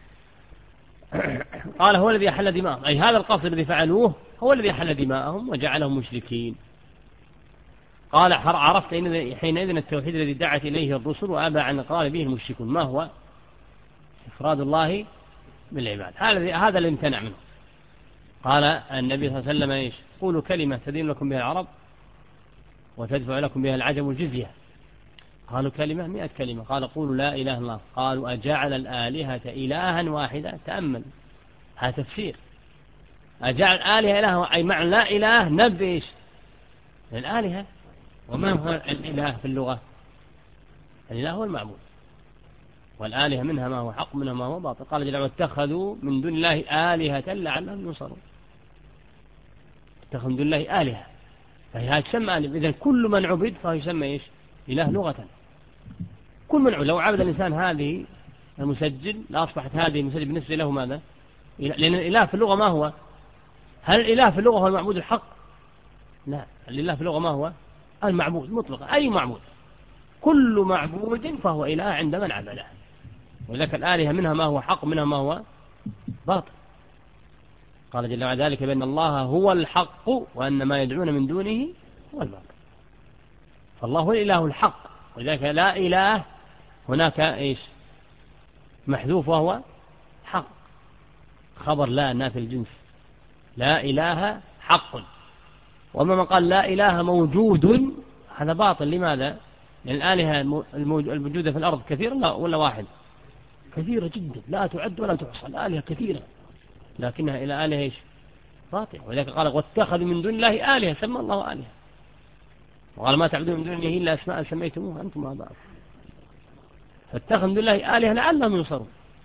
قال هو الذي أحل دماءهم، أي هذا القصد الذي فعلوه هو الذي أحل دماءهم وجعلهم مشركين. قال عرفت حينئذ التوحيد الذي دعت إليه الرسل وأبى عن الإقرار به المشركون. ما هو؟ إفراد الله بالعباد، هذا اللي امتنع منه. قال النبي صلى الله عليه وسلم إيش؟ قولوا كلمة تدين لكم بها العرب وتدفع لكم بها العجم الجزية. قالوا كلمة 100 كلمة. قال قولوا لا إله إلا الله. قالوا أجعل الآلهة إلها واحدة. تأمل هذا تفسير. أجعل الآلهة إله أي معنى لا إله نبي إيش؟ الآلهة. وما هو الإله في اللغة؟ الإله هو المعبود، والآلهة منها ما هو حق منها ما هو باطل. قال جل وعلا اتخذوا من دون الله آلهة لعلهم ينصرون. اتخذوا من دون الله آلهة، فهي تسمى آلهة. إذن كل من عبد فهو يسمى إيش؟ إله لغة. كل من عبد، لو عبد الإنسان هذه المسجل لأصبحت هذه المسجل بالنسبة له ماذا؟ لأن الإله في اللغة ما هو؟ هل الإله في اللغة هو المعبود الحق؟ لا، الإله في اللغة ما هو؟ المعبود مطلقا، أي معبود. كل معبود فهو إله عند من عبده. وذلك الآلهة منها ما هو حق منها ما هو باطل. قال جل وعلا ذلك بأن الله هو الحق وأن ما يدعون من دونه هو الباطل. فالله هو الإله الحق، ولذلك لا إله هناك إيش؟ محذوف وهو حق، خبر لا نافي الجنس. لا إله حق. وما من قال لا إله موجود هذا باطل. لماذا؟ لأن الآلهة الموجودة في الأرض كثيرة ولا واحد؟ كثيرة جدا لا تعد ولا تحصى. الآلهة كثيرة لكنها إلى آلهة إيش؟ باطل. ولذلك قال واتخذ من دون الله آلهة سمى الله آلهة. وقال ما تعبدون من دونه إلا أسماء سميتموها أنتم وآباؤكم. فاتخذ من دون الله آلهة لعلهم ينصرون.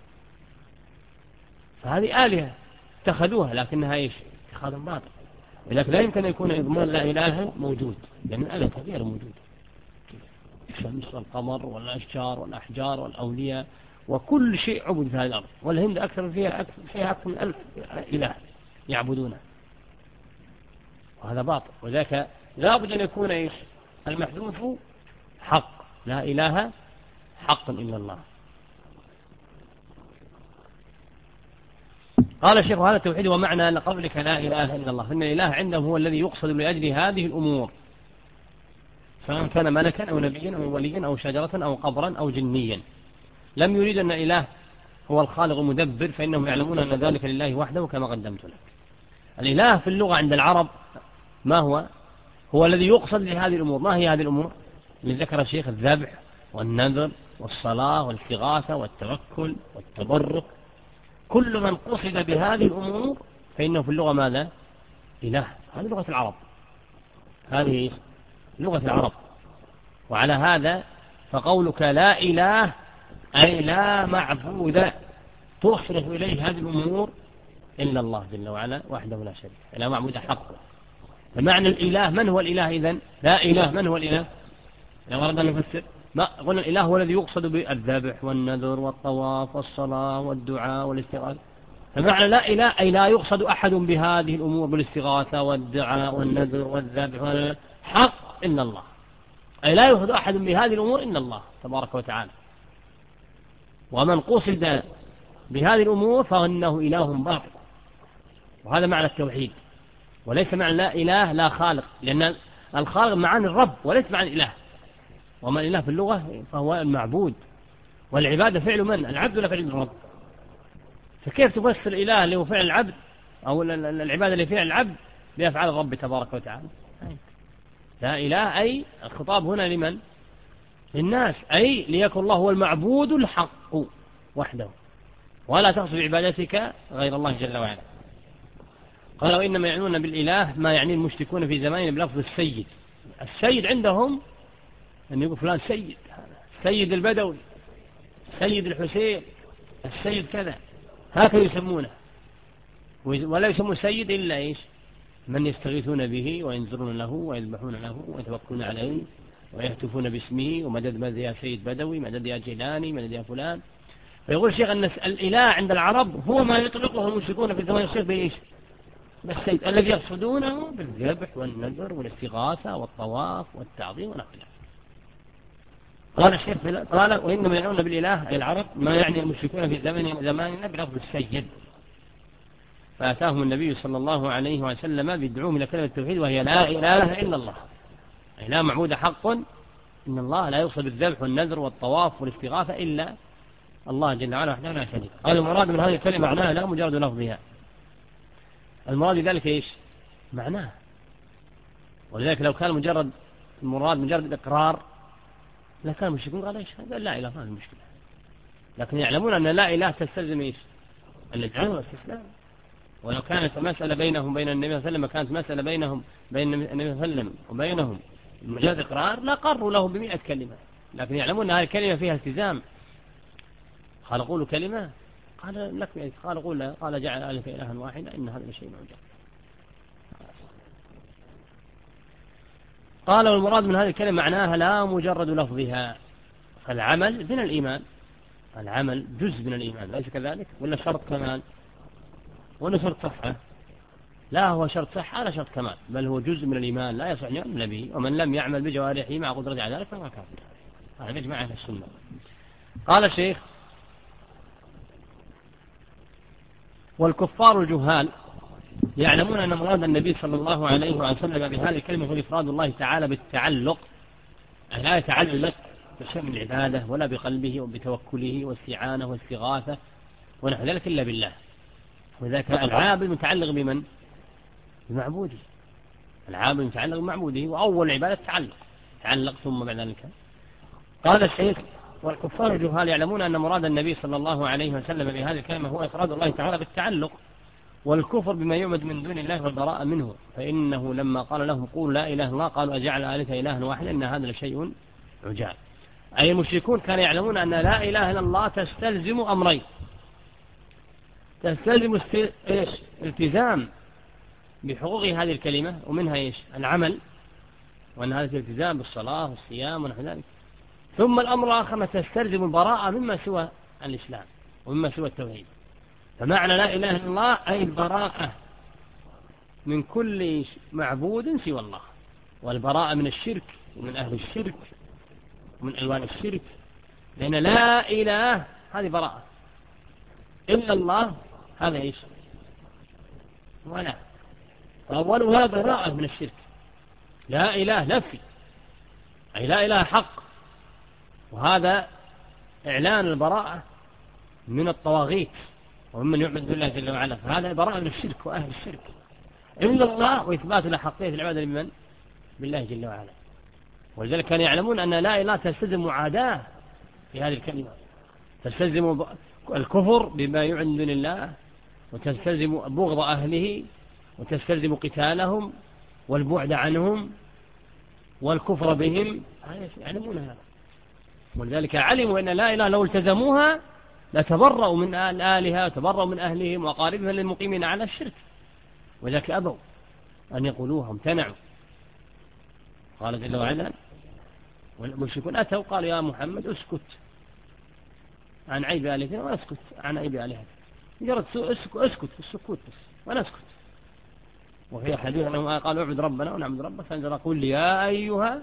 فهذه آلهة اتخذوها لكنها إيش؟ اتخاذ باطل. ولكن لا يمكن أن يكون إضمان لا إله موجود، لأن الآلهة كثيرة موجودة، الشمس والقمر والأشجار والأحجار والأولياء وكل شيء عبد في هذه الأرض. والهند أكثر فيها أكثر من 1000 إله يعبدونه، وهذا باطل. وذاك لا بد أن يكون إيش؟ المحذوف حق. لا إله حق إلا الله. قال الشيخ هذا التوحيد ومعنى لقولك لا إله إلا الله، فإن الإله عندهم هو الذي يقصد لأجل هذه الأمور، سواء كان ملكا أو نبيا أو وليا أو شجرة أو قبرا أو جنيا. لم يريد أن الإله هو الخالق المدبر، فإنهم يعلمون أن ذلك لله وحده كما قدمت لك. الإله في اللغة عند العرب ما هو؟ هو الذي يقصد لهذه الأمور. ما هي هذه الأمور اللي ذكر الشيخ؟ الذبح والنذر والصلاة والاستغاثة والتوكل والتبرك. كل من قصد بهذه الأمور فإنه في اللغة ماذا؟ إله. هذه لغة العرب، هذه لغة العرب. وعلى هذا فقولك لا إله أي لا معبود تصرف إليه هذه الأمور إلا الله جل وعلا وحده لا شريك له، لا معبود حق. فمعنى الإله من هو الإله إذن؟ لا إله من هو الإله؟ لو أردنا أن نفسر ما قلنا الإله هو الذي يقصد بالذبح والنذر والطواف والصلاة والدعاء والاستغاثة. فمعنى لا إله أي لا يقصد أحد بهذه الأمور بالاستغاثة والدعاء والنذر والذبح والحق إلا الله، أي لا يقصد أحد بهذه الأمور إلا الله تبارك وتعالى. ومن قصد بهذه الأمور فإنه إله باطل. وهذا معنى التوحيد، وليس معنى لا إله لا خالق، لأن الخالق معنى الرب وليس معنى الإله. وما الإله في اللغة فهو المعبود، والعبادة فعل من؟ العبد ولا فعل الرب؟ فكيف تفسر الإله اللي هو فعل العبد أو العبادة اللي فعل العبد بأفعال الرب تبارك وتعالى؟ لا إله أي الخطاب هنا لمن؟ للناس، أي ليكن الله هو المعبود الحق وحده، ولا تقصد بعبادتك غير الله جل وعلا. قالوا إنما يعنون بالإله ما يعني المشركون في زماننا بلفظ السيد. السيد عندهم أن يقول فلان سيد، سيد البدوي، سيد الحسين، السيد كذا، هكذا يسمونه. ولا يسمون سيد إلا إيش؟ من يستغيثون به وينذرون له ويذبحون له ويتوكلون عليه ويهتفون باسمه، ومدد مدد يا سيد بدوي، مدد يا جيلاني، مدد يا فلان. فيقول الشيخ أن الإله عند العرب هو ما يطلقه المشركون في زمان الشيخ بإيش؟ بالسيد الذي يقصدونه بالذبح والنذر والاستغاثة والطواف والتعظيم ونحوه. قال الشيخ قال وإنما يعنون بالإله أي العرب ما يعني المشركون في زماننا بلفظ السيد. فأتاهم النبي صلى الله عليه وسلم بدعوهم إلى كلمة التوحيد وهي لا إله إلا الله، أي لا معبود حق إن الله، لا يقصد بالذبح والنذر والطواف والاستغاثة إلا الله جل وعلا وحده لا شريك. قال المراد من هذه الكلمة معناها لا مجرد لفظها، المراد بذلك إيش؟ معناه. ولذلك لو كان مجرد المراد مجرد الإقرار لكان المشركون قال إيش؟ قال لا إله، ما في مشكلة. لكن يعلمون أن لا إله تستلزم إيش؟ الإذعان والاستسلام. ولو كانت مسألة بينهم بين النبي صلى الله عليه وسلم، كانت مسألة بينهم بين النبي صلى الله عليه وسلم وبينهم مجرد إقرار لا قروا له ب100 كلمة، لكن يعلمون أن هذه الكلمة فيها التزام. قال قولوا كلمة، قال لك قال قول، قال جعل آلهة إلها واحدا إن هذا شيء عجاب. قال والمراد من هذه الكلمة معناها لا مجرد لفظها، فالعمل من الإيمان، العمل جزء من الإيمان، ليس كذلك؟ ولا شرط كمال ولا شرط صحة؟ لا هو شرط صحة لا شرط كمال، بل هو جزء من الإيمان لا يصح أن يؤمن به، ومن لم يعمل بجوارحه مع قدرة على ذلك فهو كافر. هذا يجمع أهل السنة. قال الشيخ والكفار الجهال يعلمون أن مراد النبي صلى الله عليه وسلم بهذه الكلمة هو إفراد الله تعالى بالتعلق، أن لا يتعلق بشيء من العبادة ولا بقلبه وبتوكله واستعانة واستغاثة ونحو ذلك إلا بالله. وذلك العابد متعلق بمن؟ بمعبوده، العابد متعلق بمعبوده، وأول العبادة تعلق ثم بعد ذلك. قال الشيخ والكفار الجهال يعلمون أن مراد النبي صلى الله عليه وسلم بهذه الكلمة هو إفراد الله تعالى بالتعلق والكفر بما يعبد من دون الله والبراءة منه، فإنه لما قال لهم قولوا لا إله إلا الله قالوا أجعل آلهة إلها واحدا إن هذا لشيء عجاب. أي المشركون كانوا يعلمون أن لا إله إلا الله تستلزم أمرين، تستلزم التزام بحقوق هذه الكلمة، ومنها إيش؟ العمل، وأن هذا الالتزام بالصلاة والصيام ونحو ذلك. ثم الأمر الآخر تستلزم البراءة مما سوى الإسلام ومما سوى التوحيد. فمعنى لا إله إلا الله أي البراءة من كل معبود سوى الله، والبراءة من الشرك ومن أهل الشرك ومن ألوان الشرك، لأن لا إله هذه براءة، إلا الله هذا إيش؟ ولا أولها براءة من الشرك، لا إله نفي، أي لا إله حق، وهذا إعلان البراءة من الطواغيت ومن يعبد بالله جل وعلا، فهذا براءة من الشرك وأهل الشرك. إلا الله وإثبات الحقية العبادة لمن؟ بالله جل وعلا. ولذلك كانوا يعلمون أن لا إله تستلزم معاداة في هذه الكلمة، تستلزم الكفر بما يعبد من الله، وتستلزم بغض أهله، وتستلزم قتالهم والبعد عنهم والكفر بهم، يعلمون هذا. ولذلك علموا أن لا إله لو التزموها لتبرأوا من الآلهة وتبرأوا من أهلهم وأقاربهم للمقيمين على الشرك، ولذلك أبوا أن يقولوها، امتنعوا. قال جل وعلا والمشركون أتوا قالوا يا محمد اسكت عن عيب آلهتنا واسكت عن عيب آلهتنا، مجرد اسكت السكوت بس ونسكت. وفي حديث أنهم قالوا اعبد ربنا ونعبد ربك، فأنزل قل يا أيها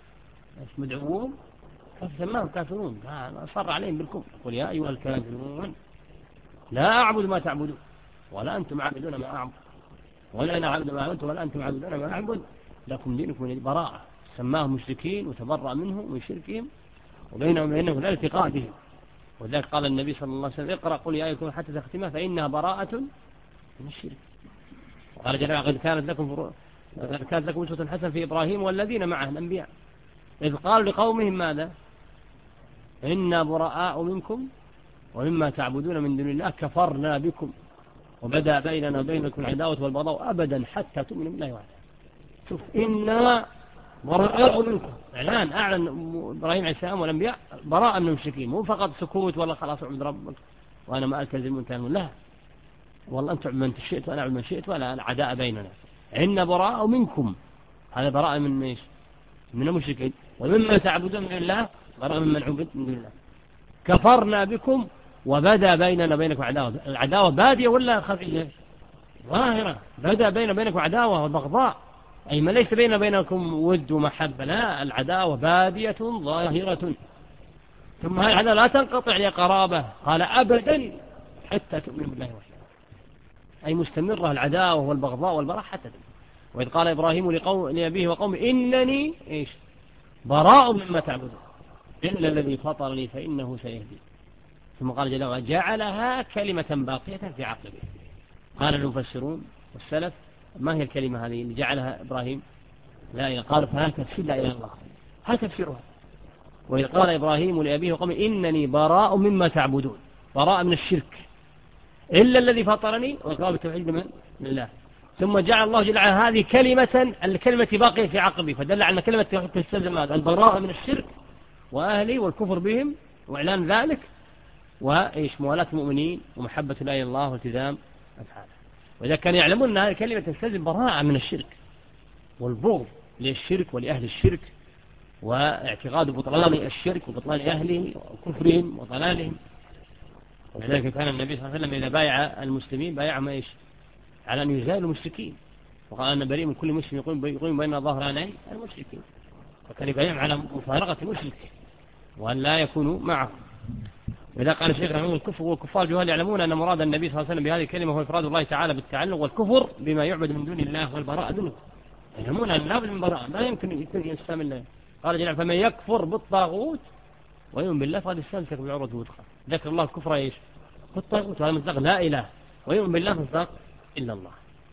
مدعوون فسماهم كافرون، أصر عليهم بالكفر، قل يا أيها الكافرون لا أعبد ما تعبدون ولا أنتم عابدون ما أعبد ولا أنا عابد ما أنتم ولا أنتم عابدون ما أعبد لكم دينكم براءة. سماهم مشركين وتبرأ منهم ومن شركهم، وبينهم وبينهم لا التقاء بهم. وذلك قال النبي صلى الله عليه وسلم اقرأ قل يا أيها حتى تختمها فإنها براءة من الشرك. وقال جل وعلا قد كانت لكم أسوة حسنة في إبراهيم والذين معه الأنبياء إذ قالوا لقومهم ماذا؟ إنا براء منكم ومما تعبدون من دون الله كفرنا بكم وبدأ بيننا وبينكم العداوة والبغضاء أبدا حتى تؤمنوا بالله وحده. شوف إنا براء منكم، إعلان أعلن إبراهيم عليه السلام والأنبياء براء من المشركين، مو فقط سكوت ولا خلاص اعبد ربك وأنا ما ألتزم أنتم، لا والله أنت من شئت وأنا أعبد من شئت ولا العداء بيننا. إنا براء منكم، هذا براء من ايش؟ من المشركين. ومما تعبدون من الله براء من عبد من الله. كفرنا بكم وبدا بيننا وبينكم عداوة. العداوة بادية ولا خفية؟ ظاهرة. بدا بيننا وبينكم عداوة وبغضاء، أي ما ليس بيننا وبينكم ود ومحبة، لا، العداوة بادية ظاهرة. ثم هذه العداوة لا تنقطع لقرابة، قال أبدا حتى تؤمنوا بالله وحده، أي مستمرة العداوة والبغضاء والبراء حتى تؤمنوا. وإذ قال إبراهيم لأبيه وقومه إنني إيش؟ براء مما تعبدون إلا الذي فطرني فإنه سيهدي. ثم قال جل وعلا جعلها كلمة باقية في عقبه. قال المفسرون والسلف ما هي الكلمة هذه اللي جعلها إبراهيم؟ لا إله، قال فهل تفسير لا إله إلا الله، هل تفسيرها؟ وإذ قال إبراهيم لأبيه وقومه إنني براء مما تعبدون، براء من الشرك إلا الذي فطرني، وقال بالتوحيد من الله. ثم جعل الله جل وعلا هذه كلمة، الكلمة باقية في عقبه، فدل على كلمة التوحيد تستلزم البراءة من الشرك وأهله والكفر بهم وإعلان ذلك، وإيش؟ موالاة المؤمنين ومحبة لا إله إلا الله والتزام أفعاله. وإذا كان يعلمون أن هذه الكلمة تستلزم براءة من الشرك والبغض للشرك ولأهل الشرك، واعتقاد بطلان الشرك وبطلان أهله وكفرهم وضلالهم. ولذلك كان النبي صلى الله عليه وسلم إذا بايع المسلمين بايعهم إيش؟ على أن يزالوا المشركين، وقال أن بريء من كل مسلم يقوم بين ظهراني المشركين، فكان يبايعهم على مفارقة المشرك وأن لا يكونوا معهم. وإذا قال الشيخ رحمه الكفر والكفار جهال يعلمون أن مراد النبي صلى الله عليه وسلم بهذه الكلمة هو إفراد الله تعالى بالتعلق، والكفر بما يعبد من دون الله والبراءة منه. يعلمون أن لا بد من براءة، لا يمكن يستعمل الله. قال جل فمن يكفر بالطاغوت ويؤمن بالله فقد استمسك بالعروة الوثقى. ذكر الله الكفر ايش؟ بالطاغوت، وهذا مصداق لا إله، ويؤمن بالله مصداق إلا الله.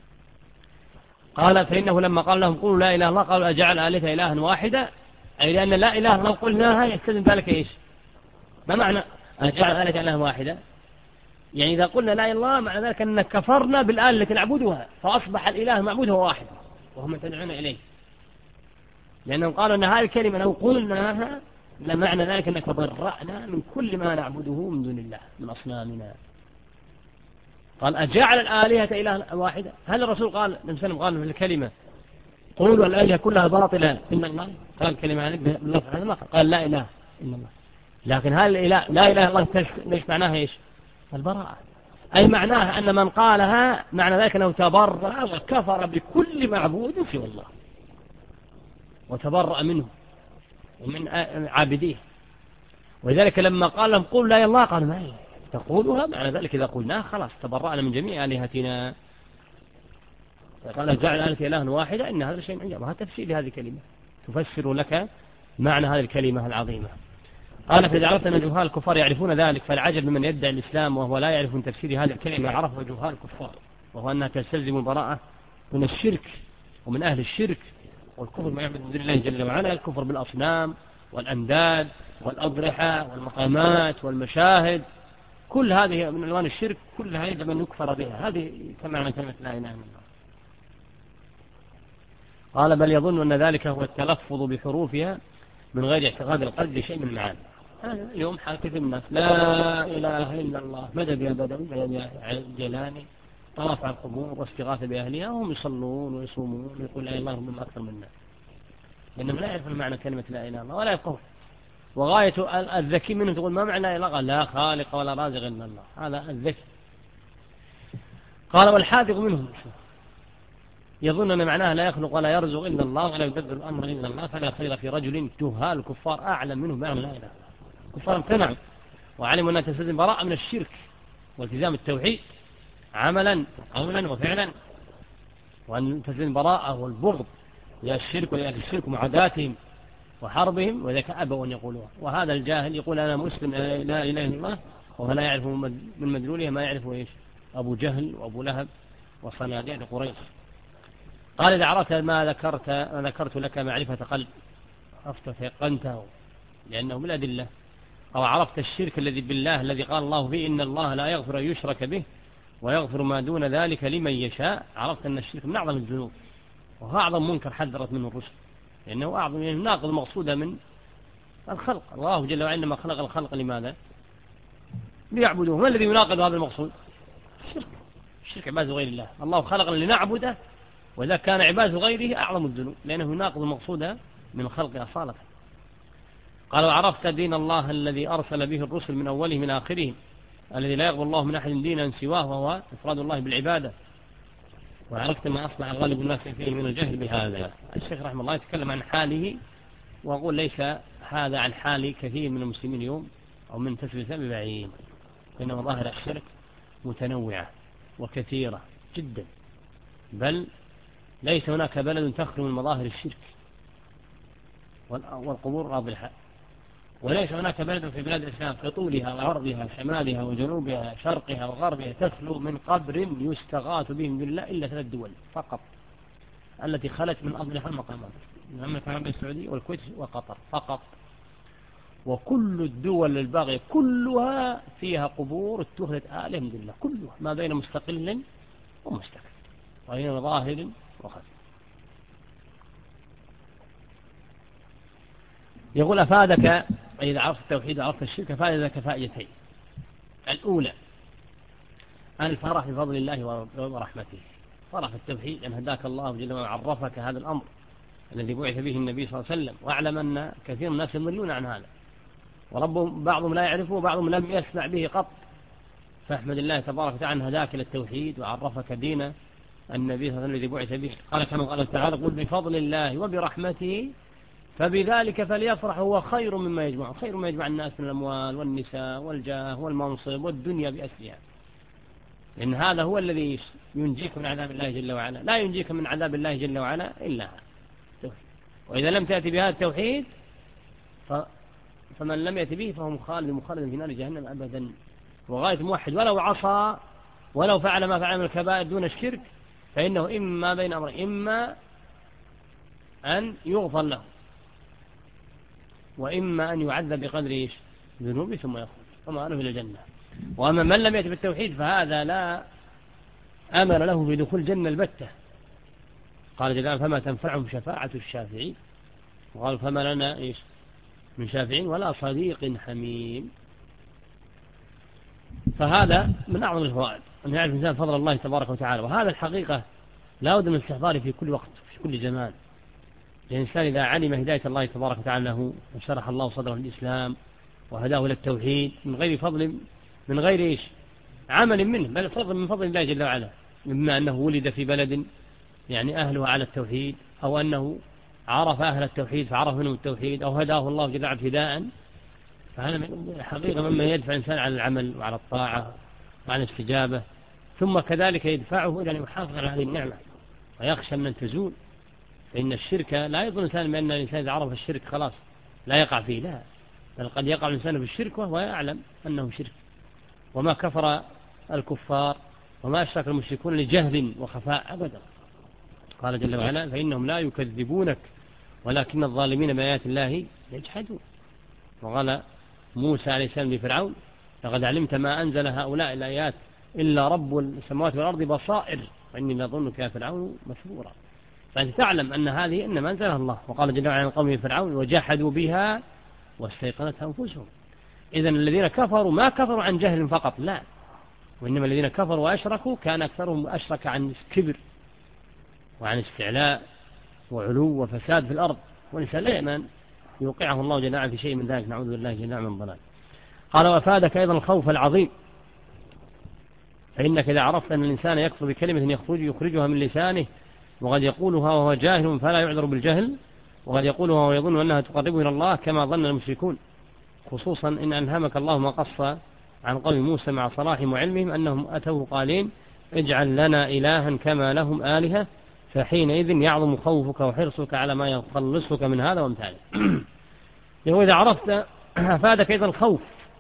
قال فإنه لما قال لهم قولوا لا إله إلا الله قالوا أجعل آلهة إلها واحدة، أي لأن لا إله لو قلناها يستلزم ذلك ايش؟ ما معنى أجعل آلهة إلها واحدة؟ يعني إذا قلنا لا إله إلا الله معنى ذلك أن كفرنا بالآلهة التي نعبدها، فأصبح الإله المعبود هو واحد وهم تدعون إليه، لأنهم قالوا أن هذه الكلمة لو قلناها لمعنى ذلك أنك برأنا من كل ما نعبده من دون الله من أصنامنا. قال أجعل الآلهة إله واحدة، هل الرسول قال نسلم قال في الكلمة قولوا الآلهة كلها باطلة إن الله قال الكلمة هذه قال لا إله إلا الله، لكن هل لا إله إلا الله ليش معناها إيش؟ البراءة، أي معناها أن من قالها معنى ذلك أنه تبرأ وكفر بكل معبود سوى الله وتبرأ منه ومن عابديه. ولذلك لما قال لهم قولوا لا إله إلا الله قالوا ما هي تقولها، معنى ذلك إذا قلناها خلاص تبرأنا من جميع آلهتنا. قال جعل آلهة إله واحدة إن هذا شيء عجيب، وهذا تفسير لهذه الكلمة تفسر لك معنى هذه الكلمة العظيمة. قال فإذا عرفت أن جهال الكفار يعرفون ذلك فالعجب ممن يدعي الإسلام وهو لا يعرف من تفسير هذه الكلمة عرفه جهال الكفار، وهو أنها تستلزم البراءة من الشرك ومن أهل الشرك والكفر ما يعبد من دون الله جل وعلا، الكفر بالأصنام والأنداد والأضرحة والمقامات والمشاهد، كل هذه من ألوان الشرك كلها يجب أن يكفر بها. هذه كما كلمة لا إله إلا الله. قال بل يظن أن ذلك هو التلفظ بحروفها من غير اعتقاد القلب بشيء من المعاني. اليوم حاكث الناس لا إله إلا الله مدد يا بدوي مدد يا جيلاني، طواف على القبور واستغاثة بأهلها، وهم يصلون ويصومون ويقول لا إله إلا الله من أكثر منا، لأنهم لا يعرفون معنى كلمة لا إله إلا الله ولا يفقهون. وغاية الذكي منهم تقول ما معنى لا إله لا خالق ولا رازق إلا الله، هذا الذكي. قال والحاذق منهم يظن أن معناها لا يخلق ولا يرزق إلا الله ولا يدبر الأمر إلا الله، فلا خير في رجل جهال الكفار أعلم منه بأن لا إله إلا الله. الكفار امتنعوا وعلموا أنها تستلزم براءة من الشرك والتزام التوحيد عملا قولا وفعلا، وأن تستلزم براءة والبغض يا الشرك ويا الشرك ومعاداتهم وحربهم، وذلك أبوا أن يقولوها. وهذا الجاهل يقول أنا مسلم لا إله إلا الله وهو لا يعرف من مدلولها ما يعرف إيش أبو جهل وأبو لهب وصناديد قريش. قال إذا عرفت ما ذكرت لك معرفة قلب أفتيقنته، لأنه من الأدلة. أو عرفت الشرك الذي بالله الذي قال الله فيه إن الله لا يغفر أن يشرك به ويغفر ما دون ذلك لمن يشاء، عرفت أن الشرك من أعظم الذنوب وهو أعظم منكر حذرت منه الرسل، لأنه أعظم يعني ناقض المقصودة من الخلق. الله جل وعلا إنما خلق الخلق لماذا؟ ليعبدوه. ما الذي يناقض هذا المقصود؟ الشرك عبادة غير الله. الله خلقنا لنعبده، وإذا كان عبادة غيره أعظم الذنوب، لأنه يناقض المقصود من الخلق أصالة. قال وعرفت دين الله الذي أرسل به الرسل من أولهم من آخرهم، الذي لا يقبل الله من أحد دينا سواه وهو إفراد الله بالعبادة. وعرفت ما أصبح غالب الناس فيه من الجهل بهذا. الشيخ رحمه الله يتكلم عن حاله وأقول ليس هذا عن حال كثير من المسلمين اليوم أو من تسلسل ببعيد، فإن مظاهر الشرك متنوعة وكثيرة جدا، بل ليس هناك بلد تخلو من مظاهر الشرك والقبور راضحة، وليس هناك بلد في بلاد الإسلام في طولها وعرضها شمالها وجنوبها شرقها وغربها تخلو من قبر يستغاث بهم بالله إلا 3 دول فقط التي خلت من أضلها المقامات، المملكة العربية السعودية والكويت وقطر فقط. وكل الدول الباقية كلها فيها قبور اتخذت آلهة من الله، كلها ما بين مستقل ومستقل وبين ظاهر وخفي. يقول أفادك إذا عرفت التوحيد وعرفت الشرك فائدتك فائدتين. الأولى الفرح بفضل الله ورحمته، فرح التوحيد أن هداك الله جل وعلا وعرفك هذا الأمر الذي بعث به النبي صلى الله عليه وسلم، واعلم أن كثير من الناس يضلون عن هذا وربهم بعضهم لا يعرفه وبعضهم لم يسمع به قط، فاحمد الله تبارك وتعالى أن هداك إلى التوحيد وعرفك دين النبي صلى الله عليه وسلم الذي بعث به. قال كما قال تعالى قل بفضل الله وبرحمته فبذلك فليفرح هو خير مما يجمع، خير ما يجمع الناس من الأموال والنساء والجاه والمنصب والدنيا بأسرها، لأن هذا هو الذي ينجيك من عذاب الله جل وعلا، لا ينجيك من عذاب الله جل وعلا إلا هذا. وإذا لم تأتي بهذا التوحيد فمن لم يأتي به فهو مخالد في نار جهنم أبدا. وغاية موحد ولو عصى ولو فعل ما فعل من الكبائر دون الشرك فإنه إما بين أمرين، إما أن يغفر له وإما أن يعذب بقدر ذنوبه ثم يخرج ثم أنه إلى الجنة. وأما من لم يأتي بالتوحيد فهذا لا أمر له بدخول الجنة البتة. قال جل وعلا فما تنفعهم شفاعة الشافعين، وقال فما لنا من شافعين ولا صديق حميم. فهذا من أعظم الفوائد أن يعرف الإنسان فضل الله تبارك وتعالى، وهذا الحقيقة لا بد من استحضاره في كل وقت في كل زمان. الإنسان إذا علم هداية الله تبارك وتعالى له وشرح الله صدره الإسلام وهداه إلى التوحيد من غير فضل من غير عمل منه، بل فضل من فضل الله جل وعلا، مما أنه ولد في بلد يعني أهله على التوحيد، أو أنه عرف أهل التوحيد فعرف منهم التوحيد، أو هداه الله جل وعلا هداء، فهذا من حقيقة مما يدفع الإنسان على العمل وعلى الطاعة وعلى الاستجابة، ثم كذلك يدفعه إلى أن يحافظ على هذه النعمة ويخشى من تزول. فإن الشرك لا يظن الإنسان بأن الإنسان إذا عرف الشرك خلاص لا يقع فيه، لا، بل قد يقع الإنسان في الشرك وهو يعلم أنه شرك. وما كفر الكفار وما أشرك المشركون لجهل وخفاء أبدا. قال جل وعلا فإنهم لا يكذبونك ولكن الظالمين بآيات الله يجحدون. وقال موسى عليه السلام لفرعون لقد علمت ما أنزل هؤلاء الآيات إلا رب السماوات والأرض بصائر وإني لظنك يا فرعون مثبورا. فأنت تعلم أن هذه إنما أنزلها الله. وقال جل وعلا عن قوم فرعون وجحدوا بها واستيقنتها أنفسهم. إذن الذين كفروا ما كفروا عن جهل فقط، لا، وإنما الذين كفروا وأشركوا كان أكثرهم أشرك عن كبر وعن استعلاء وعلو وفساد في الأرض، والإنسان لا يأمن يوقعه الله جل وعلا في شيء من ذلك، نعوذ بالله جل وعلا من الضلال. قال وأفادك أيضا الخوف العظيم، فإنك إذا عرفت أن الإنسان يكفر بكلمة يخرجها من لسانه وقد يقولها وهو جاهل فلا يعذر بالجهل، وقد يقولها ويظن أنها تقربه إلى الله كما ظن المشركون، خصوصا إن ألهمك الله ما قص عن قوم موسى مع صلاحهم وعلمهم أنهم أتوه قالين اجعل لنا إلها كما لهم آلهة، فحينئذ يعظم خوفك وحرصك على ما يخلصك من هذا وامثاله. إذا عرفت أفادك أيضا الخوف.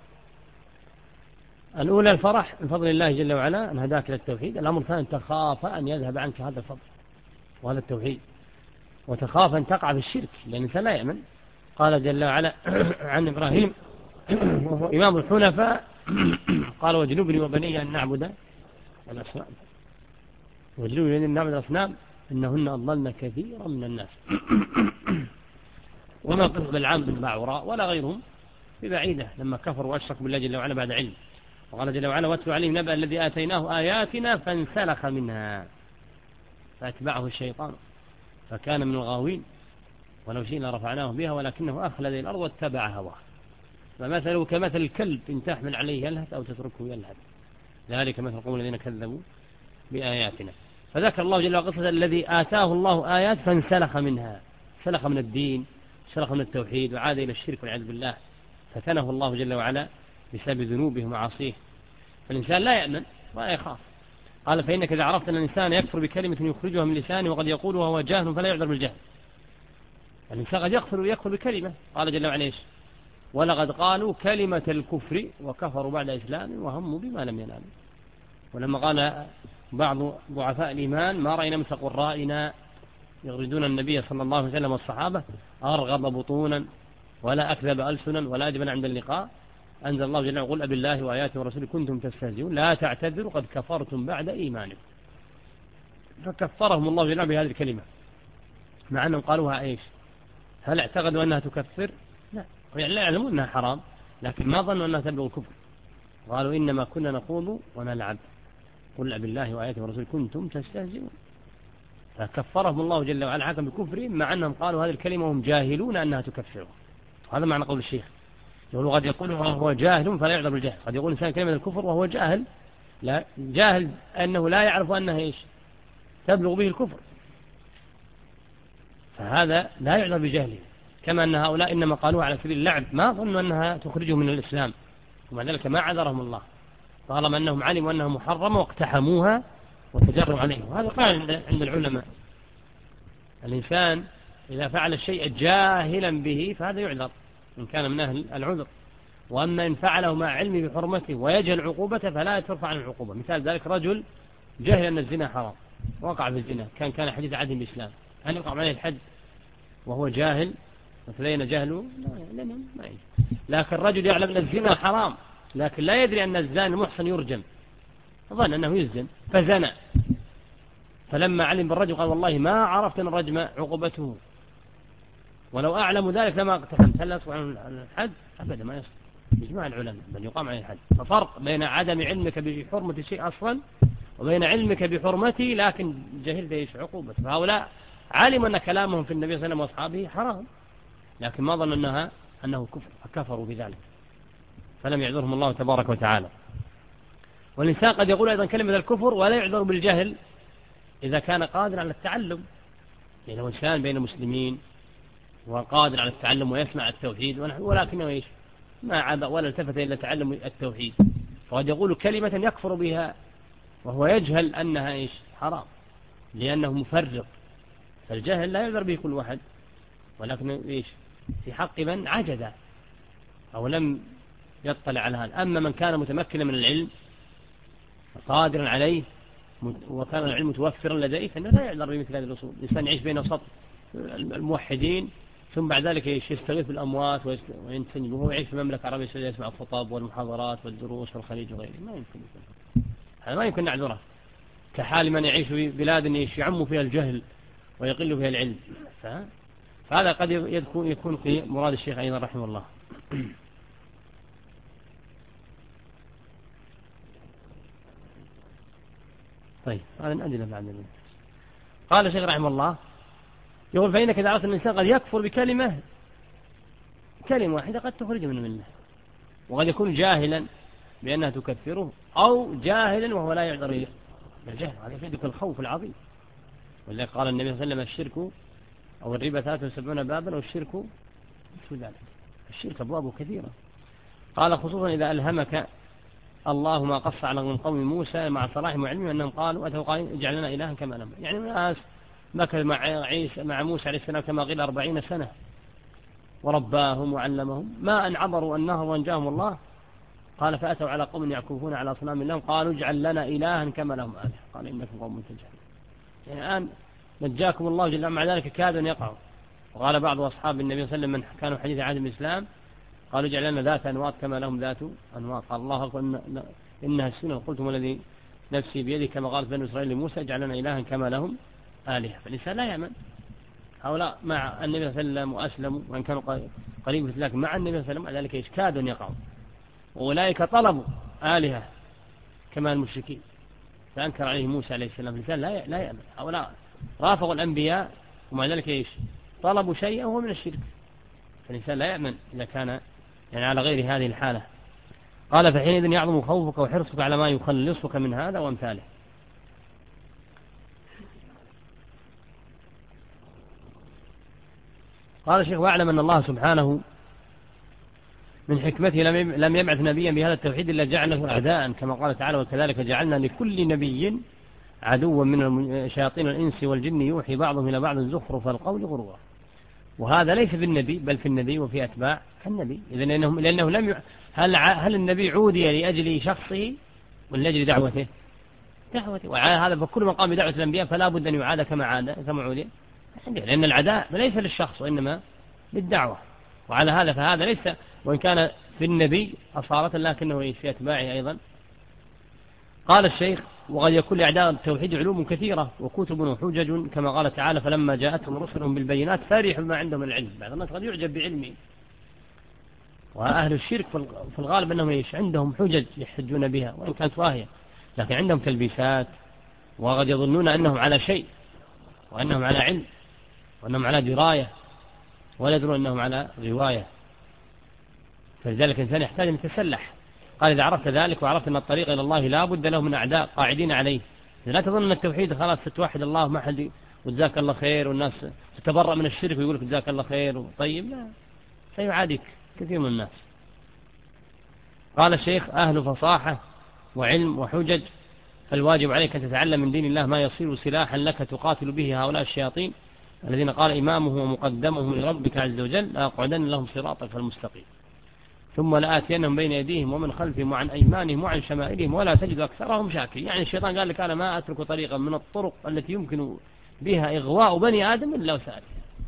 الأولى الفرح من فضل الله جل وعلا أن هداك إلى التوحيد، الأمر الثاني تخاف أن يذهب عنك هذا الفضل وهذا التوحيد، وتخاف أن تقع في الشرك لأن أنت لا يأمن. قال جل وعلا عن إبراهيم وهو إمام الحنفاء قال واجنبني وبني أن نعبد الأصنام، واجنبني أن نعبد الأصنام إنهن أضللن كثيرا من الناس. وما قصد بالعام بن باعوراء ولا غيرهم ببعيدة لما كفروا وأشركوا بالله جل وعلا بعد علم. وقال جل وعلا واتلو عليهم نبأ الذي آتيناه آياتنا فانسلخ منها فأتبعه الشيطان فكان من الغاوين ولو شئنا رفعناه بها ولكنه أخلد إلى الأرض واتبع هواه فمثله كمثل الكلب إن تحمل عليه يلهث أو تتركه يلهث ذلك مثل القوم الذين كذبوا بآياتنا. فذكر الله جل وعلا قصة الذي آتاه الله آيات فانسلخ منها، سلخ من الدين، سلخ من التوحيد وعاد إلى الشرك والعياذ بالله، فتنه الله جل وعلا بسبب ذنوبه ومعاصيه. فالإنسان لا يأمن ولا يخاف. قال فإنك إذا عرفت أن الإنسان يكفر بكلمة يخرجها من لسانه وقد يقول وهو جاهل فلا يعذر بالجهل. الإنسان قد يكفر بكلمة، قال جل وعلا إيش؟ ولقد قالوا كلمة الكفر وكفروا بعد إسلام وهموا بما لم ينالوا. ولما قال بعض ضعفاء الإيمان ما رأينا مثل قرائنا يغردون النبي صلى الله عليه وسلم والصحابة أرغب بطونا ولا أكذب ألسنا ولا أجبن عند اللقاء، أنزل الله جل وعلا قل أبالله وآياته ورسوله كنتم تستهزئون لا تعتذروا قد كفرتم بعد إيمانكم. فكفرهم الله جل وعلا بهذه الكلمة مع أنهم قالوها إيش؟ هل اعتقدوا أنها تكفر؟ لا، يعني لا يعلمون أنها حرام لكن ما ظنوا أنها تبلغ الكفر. قالوا إنما كنا نخوض ونلعب قل أبالله وآياته ورسوله كنتم تستهزئون. فكفرهم الله جل وعلا حكم بكفرهم مع أنهم قالوا هذه الكلمة وهم جاهلون أنها تكفرهم. هذا معنى قول الشيخ، يقول قد يقول وهو جاهل فلا يعذر بالجهل. قد يقول إنسان كلمة الكفر وهو جاهل، لا جاهل أنه لا يعرف أنها إيش تبلغ به الكفر، فهذا لا يعذر بجهله. كما أن هؤلاء إنما قالوها على سبيل اللعب ما ظنوا أنها تخرجهم من الإسلام، ومع ذلك ما عذرهم الله طالما أنهم علموا أنها محرمة واقتحموها وتجروا عليه. وهذا قاعدة عند العلماء، الإنسان إذا فعل الشيء جاهلا به فهذا يعذر إن كان من أهل العذر، وأما إن فعله مع علمه بحرمته ويجهل عقوبته فلا ترفع عن العقوبة. مثال ذلك رجل جهل أن الزنا حرام وقع في الزنا كان حديث عهد بالإسلام، هل يقع عليه الحد وهو جاهل وتبين جهله؟ لا ما يجب. لكن الرجل يعلم أن الزنا حرام لكن لا يدري أن الزاني المحصن يرجم، ظن أنه يزن فزنى، فلما علم بالرجل قال والله ما عرفت أن الرجم عقوبته ولو أعلم ذلك لما اقتحمت. هل يصبح عن الحد؟ أبدا ما يصبح بإجماع العلماء بل يقام عليه الحد. ففرق بين عدم علمك بحرمة الشيء أصلا وبين علمك بحرمته لكن جهلت ايش عقوبته. فهؤلاء علموا أن كلامهم في النبي صلى الله عليه وسلم وأصحابه حرام لكن ما ظن أنه كفر فكفروا بذلك فلم يعذرهم الله تبارك وتعالى. والإنسان قد يقول أيضا كلمة الكفر ولا يعذر بالجهل إذا كان قادر على التعلم، يعني لو إنسان بين المسلمين وقادر على التعلم ويسمع التوحيد ولكنه إيش ما عاد ولا التفت إلى تعلم التوحيد، فقد يقول كلمة يكفر بها وهو يجهل أنها إيش حرام لأنه مفرط. فالجهل لا يعذر به كل واحد ولكن إيش في حق من عجز أو لم يطلع على هذا. أما من كان متمكنا من العلم قادرا عليه وكان العلم متوفرا لديه فإنه لا يعذر بمثل هذه الأصول. الإنسان يعيش بين وسط الموحدين ثم بعد ذلك يستغيث بالأموات وينتسنج وهو يعيش في المملكة العربية السعودية يسمع الخطب والمحاضرات والدروس في الخليج وغيره. ما يمكن هذا ما يمكن نعذره كحال من يعيش في بلاد يعم فيها الجهل ويقل فيها العلم. فهذا قد يكون في مراد الشيخ أيضا رحمه الله. طيب هذا الأدلة بعد ذلك. قال الشيخ رحمه الله يقول فإنك إذا عرفت أن الإنسان قد يكفر بكلمة واحدة قد تخرج من الملة وقد يكون جاهلا بأنها تكفره أو جاهلا وهو لا يعذر بالجهل. هذا يفيدك الخوف العظيم. ولذلك قال النبي صلى الله عليه وسلم الشرك أو الربا 73 بابا والشرك مثل ذلك. الشرك أبوابه كثيرة. قال خصوصا إذا ألهمك الله ما قص على من قوم موسى مع صلاحهم وعلمهم أنهم قالوا أتوا قائلين اجعل لنا إلها كما لهم. يعني الناس مكث مع موسى عليه السلام كما قيل 40 سنة ورباهم وعلمهم ما أن عبروا النهر وانجاهم الله. قال فأتوا على قوم يعكفون على أصنام لهم قالوا اجعل لنا إلها كما لهم آله. قال إنكم قوم تجهلون. يعني الآن نجاكم الله جل وعلا مع ذلك كادوا أن يقعوا. وقال بعض أصحاب النبي صلى الله عليه وسلم من كانوا حديث عهد الإسلام قالوا اجعل لنا ذات أنواط كما لهم ذات أنواط. قال الله أكبر إنها السنة قلتم الذي نفسي بيدي كما قالت بنو إسرائيل لموسى اجعل لنا إلها كما لهم آلهة. فالإنسان لا يأمن. هؤلاء مع النبي صلى الله عليه وسلم وأسلموا وإن كانوا قريبا لكن مع النبي صلى الله عليه وسلم ذلك يشكاد أن يقعوا، وأولئك طلبوا آلهة كما المشركين فأنكر عليه موسى عليه السلام. الإنسان لا يأمن. هؤلاء رافقوا الأنبياء ومع ذلك طلبوا شيئا وهو من الشرك. فالإنسان لا يأمن إذا كان يعني على غير هذه الحالة. قال فحينئذ يعظم خوفك وحرصك على ما يخلصك من هذا وامثاله. قال الشيخ واعلم أن الله سبحانه من حكمته لم يبعث نبيا بهذا التوحيد إلا جعله أعداء كما قال تعالى وكذلك جعلنا لكل نبي عدوا من شياطين الإنس والجن يوحي بعضهم إلى بعض زخرف القول غرورا. وهذا ليس في النبي بل في النبي وفي أتباع النبي. لأنه لم هل النبي عودي لأجل شخصه ولا لأجل دعوته؟ وعلى هذا فكل من قام بدعوة الأنبياء فلا بد أن يعاد كما عودي، لأن العداء ليس للشخص وإنما للدعوة. وعلى هذا فهذا ليس وإن كان في النبي أصالة لكنه في أتباعه أيضا. قال الشيخ وقد يكون لأعداء التوحيد علوم كثيرة وكتب وحجج كما قال تعالى فلما جاءتهم رسلهم بالبينات فرحوا بما عندهم من العلم. بعض الناس قد يعجب بعلمه. وأهل الشرك في الغالب أنهم عندهم حجج يحجون بها وإن كانت واهية، لكن عندهم تلبيسات وقد يظنون أنهم على شيء وأنهم على علم وأنهم على دراية ولا يدرون أنهم على رواية. فلذلك الإنسان يحتاج أن يتسلح. قال إذا عرفت ذلك وعرفت أن الطريق إلى الله لا بد له من أعداء قاعدين عليه. لا تظن أن التوحيد خلاص ستوحد الله ما حد وجزاك الله خير والناس تتبرأ من الشرك ويقولك جزاك الله خير طيب، لا سيعاديك كثير من الناس. قال الشيخ أهل فصاحة وعلم وحجج فالواجب عليك أن تتعلم من دين الله ما يصير سلاحا لك تقاتل به هؤلاء الشياطين الذين قال إمامهم ومقدمهم لربك عز وجل لأقعدن لهم صراطك المستقيم ثم لآتينهم بين يديهم ومن خلفهم وعن أيمانهم وعن شمائلهم ولا تجد أكثرهم شاكرين. يعني الشيطان قال لك أنا ما أترك طريقا من الطرق التي يمكن بها إغواء بني آدم إلا وسأله.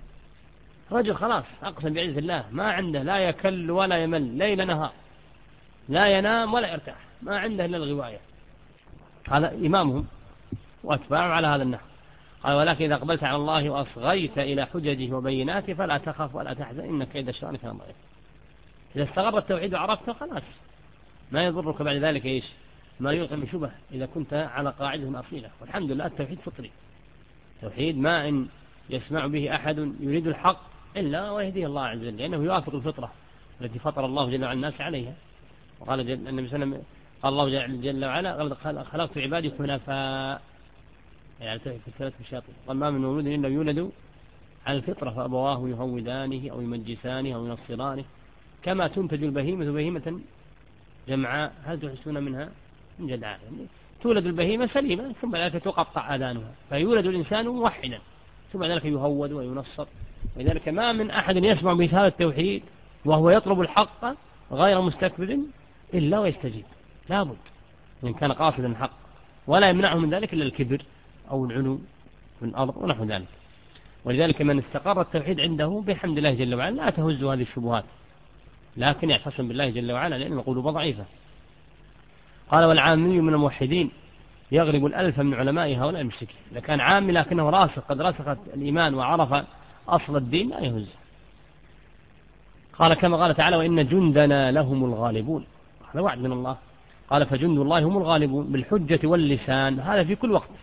رجل خلاص أقسم بعزة الله ما عنده لا يكل ولا يمل ليل نهار لا ينام ولا يرتاح ما عنده إلا الغواية. هذا إمامهم وأتباعه على هذا النحو. قال ولكن إذا أقبلت على الله وأصغيت إلى حججه وبيناته فلا تخف ولا تحزن إن كيد الشيطان كان ضعيف. إذا استغر التوحيد وعرفته خلاص ما يضرك بعد ذلك ما يلقى من شبه إذا كنت على قاعدة أصيلة. والحمد لله التوحيد فطري، توحيد ما إن يسمع به أحد يريد الحق إلا ويهديه الله عز وجل لأنه يوافق الفطرة التي فطر الله جل وعلا الناس عليها. وقال النبي صلى الله عليه وسلم قال الله جل وعلا خلقت عبادي حنفاء يعني في الثلاث الشياطين قال ما من مولود إلا يولد على الفطرة فأبواه يهودانه أو يمجسانه أو ينصرانه كما تنتج البهيمة بهيمة جمعاء هل تحسون منها من جدعاء. يعني تولد البهيمة سليمة ثم ذلك تقطع آذانها فيولد الإنسان موحدا ثم ذلك يهود وينصر. ولذلك ما من أحد يسمع بهذا التوحيد وهو يطلب الحق غير مستكبر إلا ويستجيب لابد إن كان قاصدا الحق ولا يمنعه من ذلك إلا الكبر أو العلو من الأرض ونحو ذلك. ولذلك من استقر التوحيد عنده بحمد الله جل وعلا لا تهز هذه الشبهات لكن يعتصم بالله جل وعلا لأن القلوب ضعيفة. قال والعامي من الموحدين يغلب الألف من علماء هؤلاء المشركين. إذا كان عامي لكنه راسخ قد رسخت الإيمان وعرف أصل الدين لا يهز. قال كما قال تعالى وإن جندنا لهم الغالبون. هذا وعد من الله. قال فجند الله هم الغالبون بالحجة واللسان. هذا في كل وقت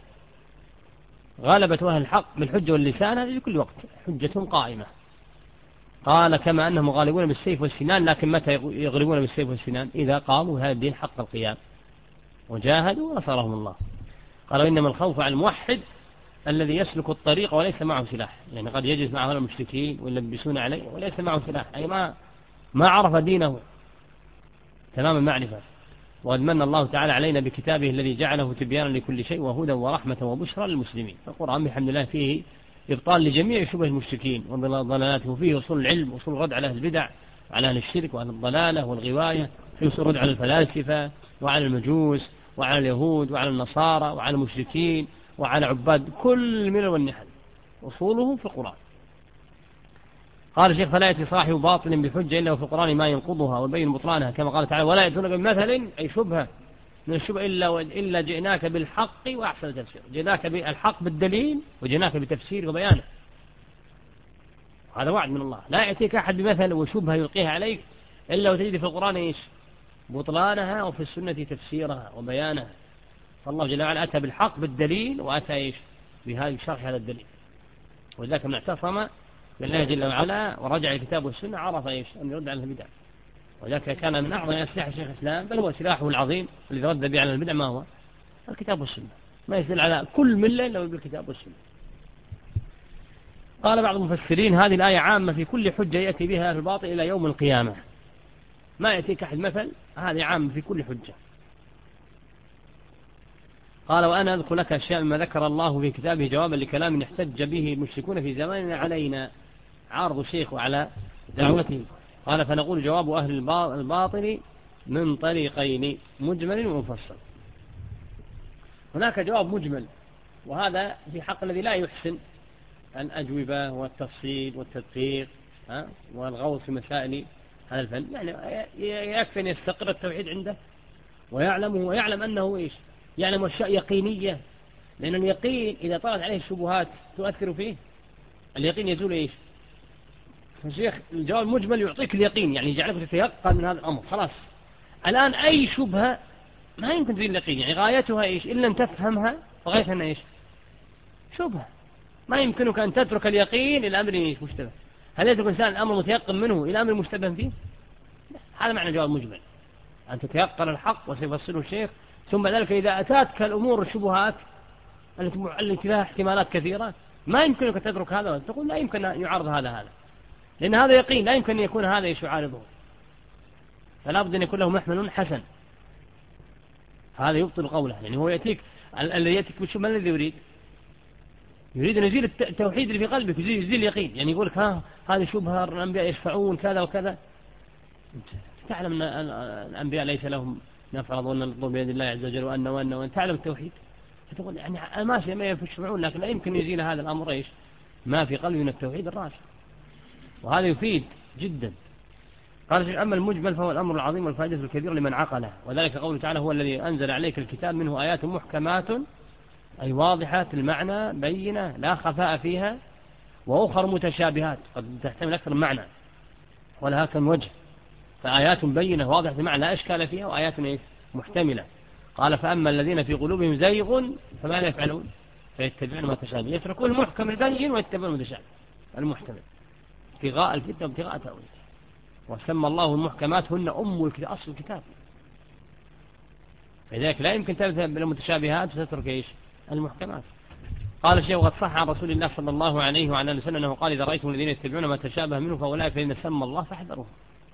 غالبة أهل الحق بالحجة واللسان هذا في كل وقت حجتهم قائمة. قال كما أنهم غالبون بالسيف والسنان لكن متى يغلبون بالسيف والسنان إذا قاموا هذا الدين حق القيام وجاهدوا ونصرهم الله. قال وإنما الخوف على الموحد الذي يسلك الطريق وليس معه سلاح. يعني قد يجلس مع هؤلاء المشركين ويلبسون عليه وليس معه سلاح أي ما عرف دينه تمام المعرفة. وقد من الله تعالى علينا بكتابه الذي جعله تبيانا لكل شيء وهدى ورحمة وبشرى للمسلمين. القرآن بحمد الله فيه إبطال لجميع شبه المشركين وضلالاتهم وفيه وصول العلم وصول الرد على أهل البدع وعلى أهل الشرك وعلى الضلالة والغواية فيه وصول الرد على الفلاسفة وعلى المجوس وعلى اليهود وعلى النصارى وعلى المشركين وعلى عباد كل الملل والنحل وصوله في القرآن. قال الشيخ فلا يأتي صاحب باطل بحجة إلا وفي القرآن ما ينقضها ويبين بطلانها كما قال تعالى ولا يأتونك بمثل أي شبهة من الشبهة إلا جئناك بالحق وأحسن تفسير. جئناك بالحق بالدليل وجئناك بتفسير وبيانه. هذا وعد من الله. لا يأتيك أحد بمثل وشبهة يلقيها عليك إلا وتجد في القرآن إيش بطلانها وفي السنة تفسيرها وبيانها. فالله جل وعلا أتى بالحق بالدليل وأتى إيش بهذا شرح هذا الدليل. ولذلك من اعتصم بالله جل وعلا ورجع الكتاب والسنة عرف إيش أن يرد على البدع. ولذلك كان من أعظم أسلحة شيخ الإسلام بل هو سلاحه العظيم الذي رد به على البدع ما هو الكتاب والسنة. ما يدل على كل ملة إلا بالكتاب والسنة. قال بعض المفسرين هذه الآية عامة في كل حجة يأتي بها في الباطل إلى يوم القيامة. ما يأتيك أحد مثل هذه عامة في كل حجة. قال وأنا أذكر لك أشياء مما ذكر الله في كتابه جوابا لكلام احتج به المشركون في زماننا علينا عارض الشيخ على دعوته. قال فنقول جواب أهل الباطل من طريقين مجمل ومفصل. هناك جواب مجمل وهذا في حق الذي لا يحسن الأجوبة والتفصيل والتدقيق والغوص في مسائل هذا الفن. يعني يكفي أن يستقر التوحيد عنده ويعلم أنه إيش يعلم أشياء يقينية. لأن اليقين إذا طالت عليه الشبهات تؤثر فيه اليقين يزول إيش. فالشيخ الجواب المجمل يعطيك اليقين يعني يجعلك تتيقن من هذا الأمر. خلاص الآن أي شبهة ما يمكن تزيل اليقين يعني غايتها إيش إلا أن تفهمها وغايتها أنها إيش شبهة. ما يمكنك أن تترك اليقين إلى أمر إيش مشتبه. هل يترك الإنسان الأمر متيقن منه إلى أمر مشتبه فيه؟ هذا معنى جواب مجمل أن تتيقن الحق وسيفصله الشيخ. ثم ذلك إذا أتاتك الأمور الشبهات التي فيها احتمالات كثيرة ما يمكنك تترك هذا وتقول لا يمكن أن يعارض هذا لأن هذا يقين لا يمكن أن يكون هذا يعارضه. فلا بد أن يكون له محمل حسن. هذا يبطل قوله. يعني هو يأتيك الذي يأتيك بالشبهة ما الذي يريد أن يزيل التوحيد اللي في قلبك يزيل اليقين. يعني يقول لك هذه شبهة الأنبياء يشفعون كذا وكذا. تعلم أن الأنبياء ليس لهم نفع وأن نطلب بيد الله عز وجل وأن تعلم التوحيد. فتقول يعني ما يشفعون لكن لا يمكن يزيل هذا الأمر إيش ما في قلبي من التوحيد الراسخ. وهذا يفيد جدا. قال أما المجمل فهو الأمر العظيم والفائدة الكبيرة لمن عقله. وذلك قوله تعالى هو الذي أنزل عليك الكتاب منه آيات محكمات أي واضحة المعنى بينة لا خفاء فيها وأخر متشابهات قد تحتمل أكثر من معنى ولها كم وجه. فآيات بينة واضحة المعنى لا إشكال فيها وآيات محتملة. قال فأما الذين في قلوبهم زيغ فماذا يفعلون فيتبعون ما تشابه يتركون المحكم البين ويتبعون المتشابه المحتمل ابتغاء الفتنة وابتغاء تأويله. وسمى الله المحكمات هن أم أصل الكتاب. فلذلك لا يمكن تذهب بالمتشابهات وتترك إيش المحكمات. قال الشيخ وقد صح عن رسول الله صلى الله عليه وعلى آله وسلم أنه قال إذا رأيتم الذين يتبعون ما تشابه منه فأولئك الذين سمى الله فاحذروهم.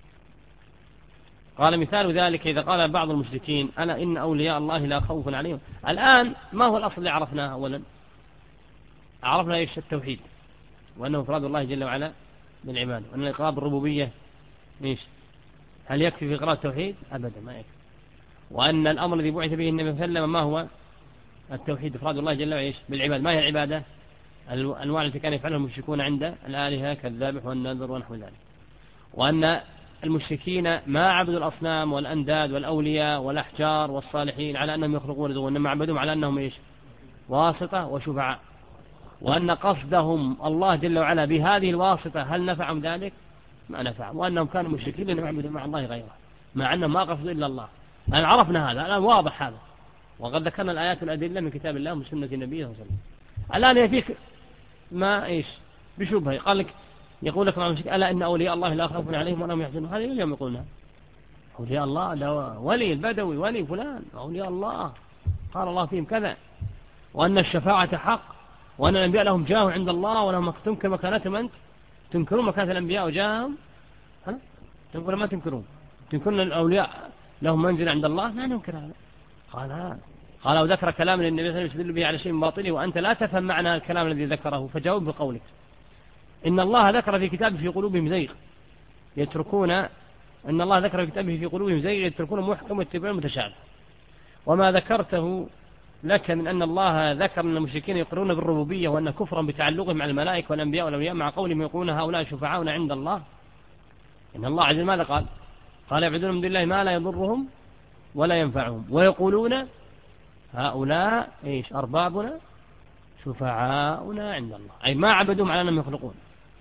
قال مثال ذلك إذا قال بعض المشركين ألا إن أولياء الله لا خوف عليهم. الآن ما هو الأصل اللي عرفناه؟ أولا عرفنا إيش التوحيد وأنه إفراد الله جل وعلا بالعبادة وأن الإقرار بالربوبية إيش هل يكفي في إقرار التوحيد؟ أبدا ما يكفي. وأن الأمر الذي بعث به النبي صلى الله عليه وسلم ما هو التوحيد إفراد الله جل وعلا بالعبادة. ما هي العبادة؟ الأنواع التي كان يفعلها المشركون عند الآلهة كالذبح والنذر ونحو ذلك. وأن المشركين ما عبدوا الأصنام والأنداد والأولياء والأحجار والصالحين على أنهم يخلقون رزقهم إنما عبدهم على أنهم إيش واسطة وشفعاء. وأن قصدهم الله جل وعلا بهذه الواسطة هل نفعهم ذلك؟ ما نفعهم. وأنهم كانوا مشركين لأنهم يعبدون مع الله غيره مع أنهم ما قصدوا إلا الله. الآن عرفنا هذا الآن واضح هذا. وقد ذكرنا الآيات والأدلة من كتاب الله ومن سنة النبي صلى الله عليه وسلم. الآن يفيك ما إيش بشبهة قال لك يقول لك ألا إن أولياء الله لا خوف عليهم ولا هم يحزنون. هذا اليوم يقولنا أولياء الله ده ولي البدوي ولي فلان أولياء الله قال الله فيهم كذا. وأن الشفاعة حق وأن الأنبياء لهم جاه عند الله ولهم تنكر مكانتهم. أنت تنكرون مكانة الأنبياء وجاههم تنكرون ما تنكرون الأولياء لهم منزل عند الله لا ننكر هذا. قال وذكر كلام للنبي صلى الله عليه وسلم يستدل به على شيء باطل وأنت لا تفهم معنى الكلام الذي ذكره فجاوب بقولك إن الله ذكر في كتابه في قلوبهم زيغ يتركون أن الله ذكر في كتابه في قلوبهم زيغ يتركون محكم ويتبعون متشابه. وما ذكرته لك من أن الله ذكر أن المشركين يقرون بالربوبية وأن كفرا بتعلقهم مع الملائكة والأنبياء والأولياء مع قولهم يقولون هؤلاء شفعاؤنا عند الله. إن الله عز وجل ماذا قال؟ قال يعبدون من دون الله ما لا يضرهم ولا ينفعهم ويقولون هؤلاء إيش أربابنا شفعاؤنا عند الله، أي ما عبدوهم على أنهم يخلقون،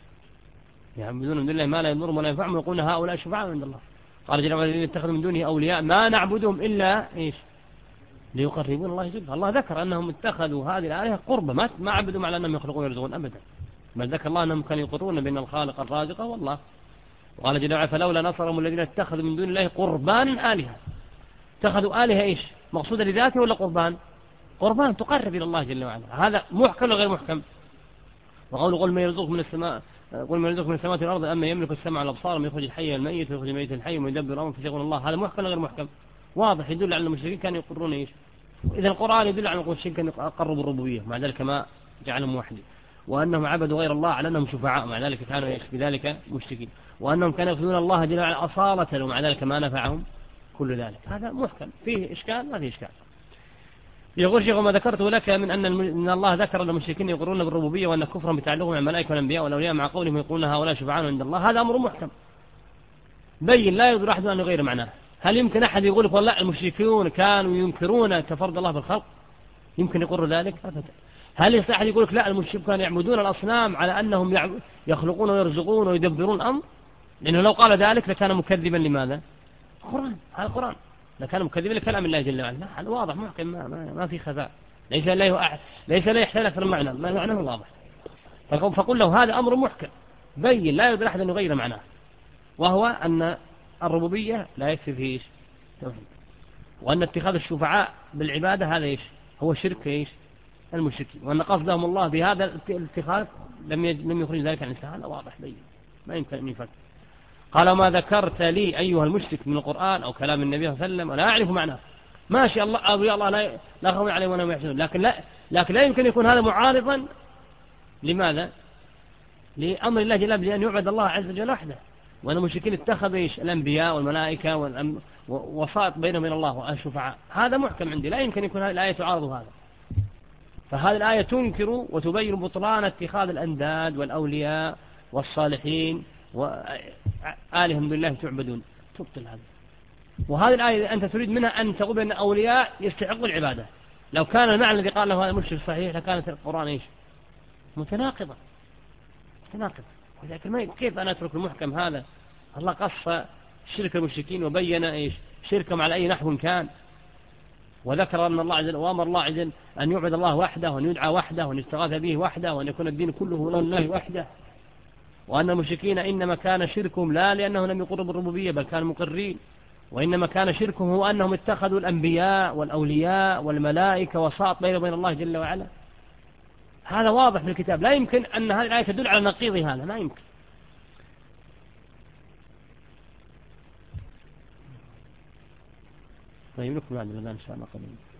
يعبدون من دون الله ما لا يضرهم ولا ينفعهم ويقولون هؤلاء شفعاؤنا عند الله. قال جل وعلا الذين اتخذوا من دونه أولياء ما نعبدهم إلا إيش ليقربون الله جل. الله ذكر أنهم اتخذوا هذه الآلهة قربة، ما عبدوا على أنهم يخلقون ويرزقون أبدا، بل ذكر الله أنهم كانوا يقرون بين الخالق الرازق والله. وقال جل وعلا فلولا نصرهم الذين اتخذوا من دون الله قربانا آلهة. اتخذوا آلهة إيش مقصودة لذاته ولا قربان؟ قربان تقرب إلى الله جل وعلا. هذا محكم ولا غير محكم؟ وقول قل من يرزقكم من السماء قل من يرزقكم من السماوات والأرض أما يملك السمع والأبصار من يخرج الحي من الميت ويخرج الميت الحي ويدبر الأمر فسيقول الله. هذا محكم ولا غير محكم؟ واضح يدل على المشركين كانوا يقرون إيش. إذا القرآن يدل على المشركين كانوا يقروا بالربوبية مع ذلك ما جعلهم موحدين، وأنهم عبدوا غير الله على أنهم شفعاء مع ذلك كانوا بذلك مشركين، وأنهم كانوا يخذون الله جل وعلا أصالة ومع ذلك ما نفعهم كل ذلك. هذا محكم فيه إشكال ما فيه إشكال. يقول شيخ ما ذكرت لك من أن الله ذكر أن المشركين يقرون بالربوبية وأن كفرهم بتعلقهم مع الملائكة والأنبياء والأولياء مع قولهم يقولون هؤلاء شفعاؤنا عند الله. هذا أمر محكم بين لا يقدر أحد أن يغير معناه. هل يمكن أحد يقول لك والله المشركون كانوا ينكرون تفرد الله بالخلق؟ يمكن يقر ذلك؟ أبدا. هل يستطيع أحد يقول لك لا المشركون كانوا يعبدون الأصنام على أنهم يخلقون ويرزقون ويدبرون الأمر؟ لأنه لو قال ذلك لكان مكذبا لماذا؟ القرآن. هذا القرآن لكان مكذبا لكلام الله جل وعلا. هذا واضح محكم ما في خفاء، ليس لا يحتاج أكثر المعنى، ما معناه واضح. فقل له هذا أمر محكم بين لا يقدر أحد أن يغير معناه، وهو أن الربوبية لا يكفي فيه إيش توحيد، وأن اتخاذ الشفعاء بالعبادة هذا إيش هو شرك إيش المشركين، وأن قصدهم الله بهذا الاتخاذ لم يخرج ذلك عن الإسلام. هذا واضح بين ما يمكن أن يفكر. قال ما ذكرت لي أيها المشرك من القرآن أو كلام النبي صلى الله عليه وسلم ولا أعرف معناه. ماشي الله أولياء الله لا خوف عليهم ولا هم يحزنون، لكن لا يمكن يكون هذا معارضا لماذا؟ لأمر الله جل وعلا أن يعبد الله عز وجل وحده، وأن المشركين اتخذوا إيش الأنبياء والملائكة وسائط بينهم من الله والشفعاء. هذا محكم عندي، لا يمكن يكون هذه الآية تعارض هذا. فهذه الآية تنكر وتبين بطلان اتخاذ الأنداد والأولياء والصالحين وآلهم بالله تعبدون، تبطل هذا. وهذه الآية أنت تريد منها أن تقول أن أولياء يستحقوا العبادة. لو كان المعنى الذي قال له هذا المشرك صحيح لكانت القرآن إيش متناقضة. ولكن كيف أنا أترك المحكم هذا؟ الله قص شرك المشركين وبين إيش شركهم على أي نحو كان، وذكر أن الله عز وجل وأمر الله عز وجل أن يعبد الله وحده وأن يدعى وحده وأن يستغاث به وحده وأن يكون الدين كله لله وحده، وأن المشركين إنما كان شركهم لا لأنه لم يقروا بالربوبية بل كانوا مقرين، وإنما كان شركهم هو أنهم اتخذوا الأنبياء والأولياء والملائكة وساط بينهم وبين الله جل وعلا. هذا واضح في الكتاب، لا يمكن أن هذه الآية تدل على نقيض هذا، ما يمكن. طيب لكم بعد الآن إن شاء الله قليلا.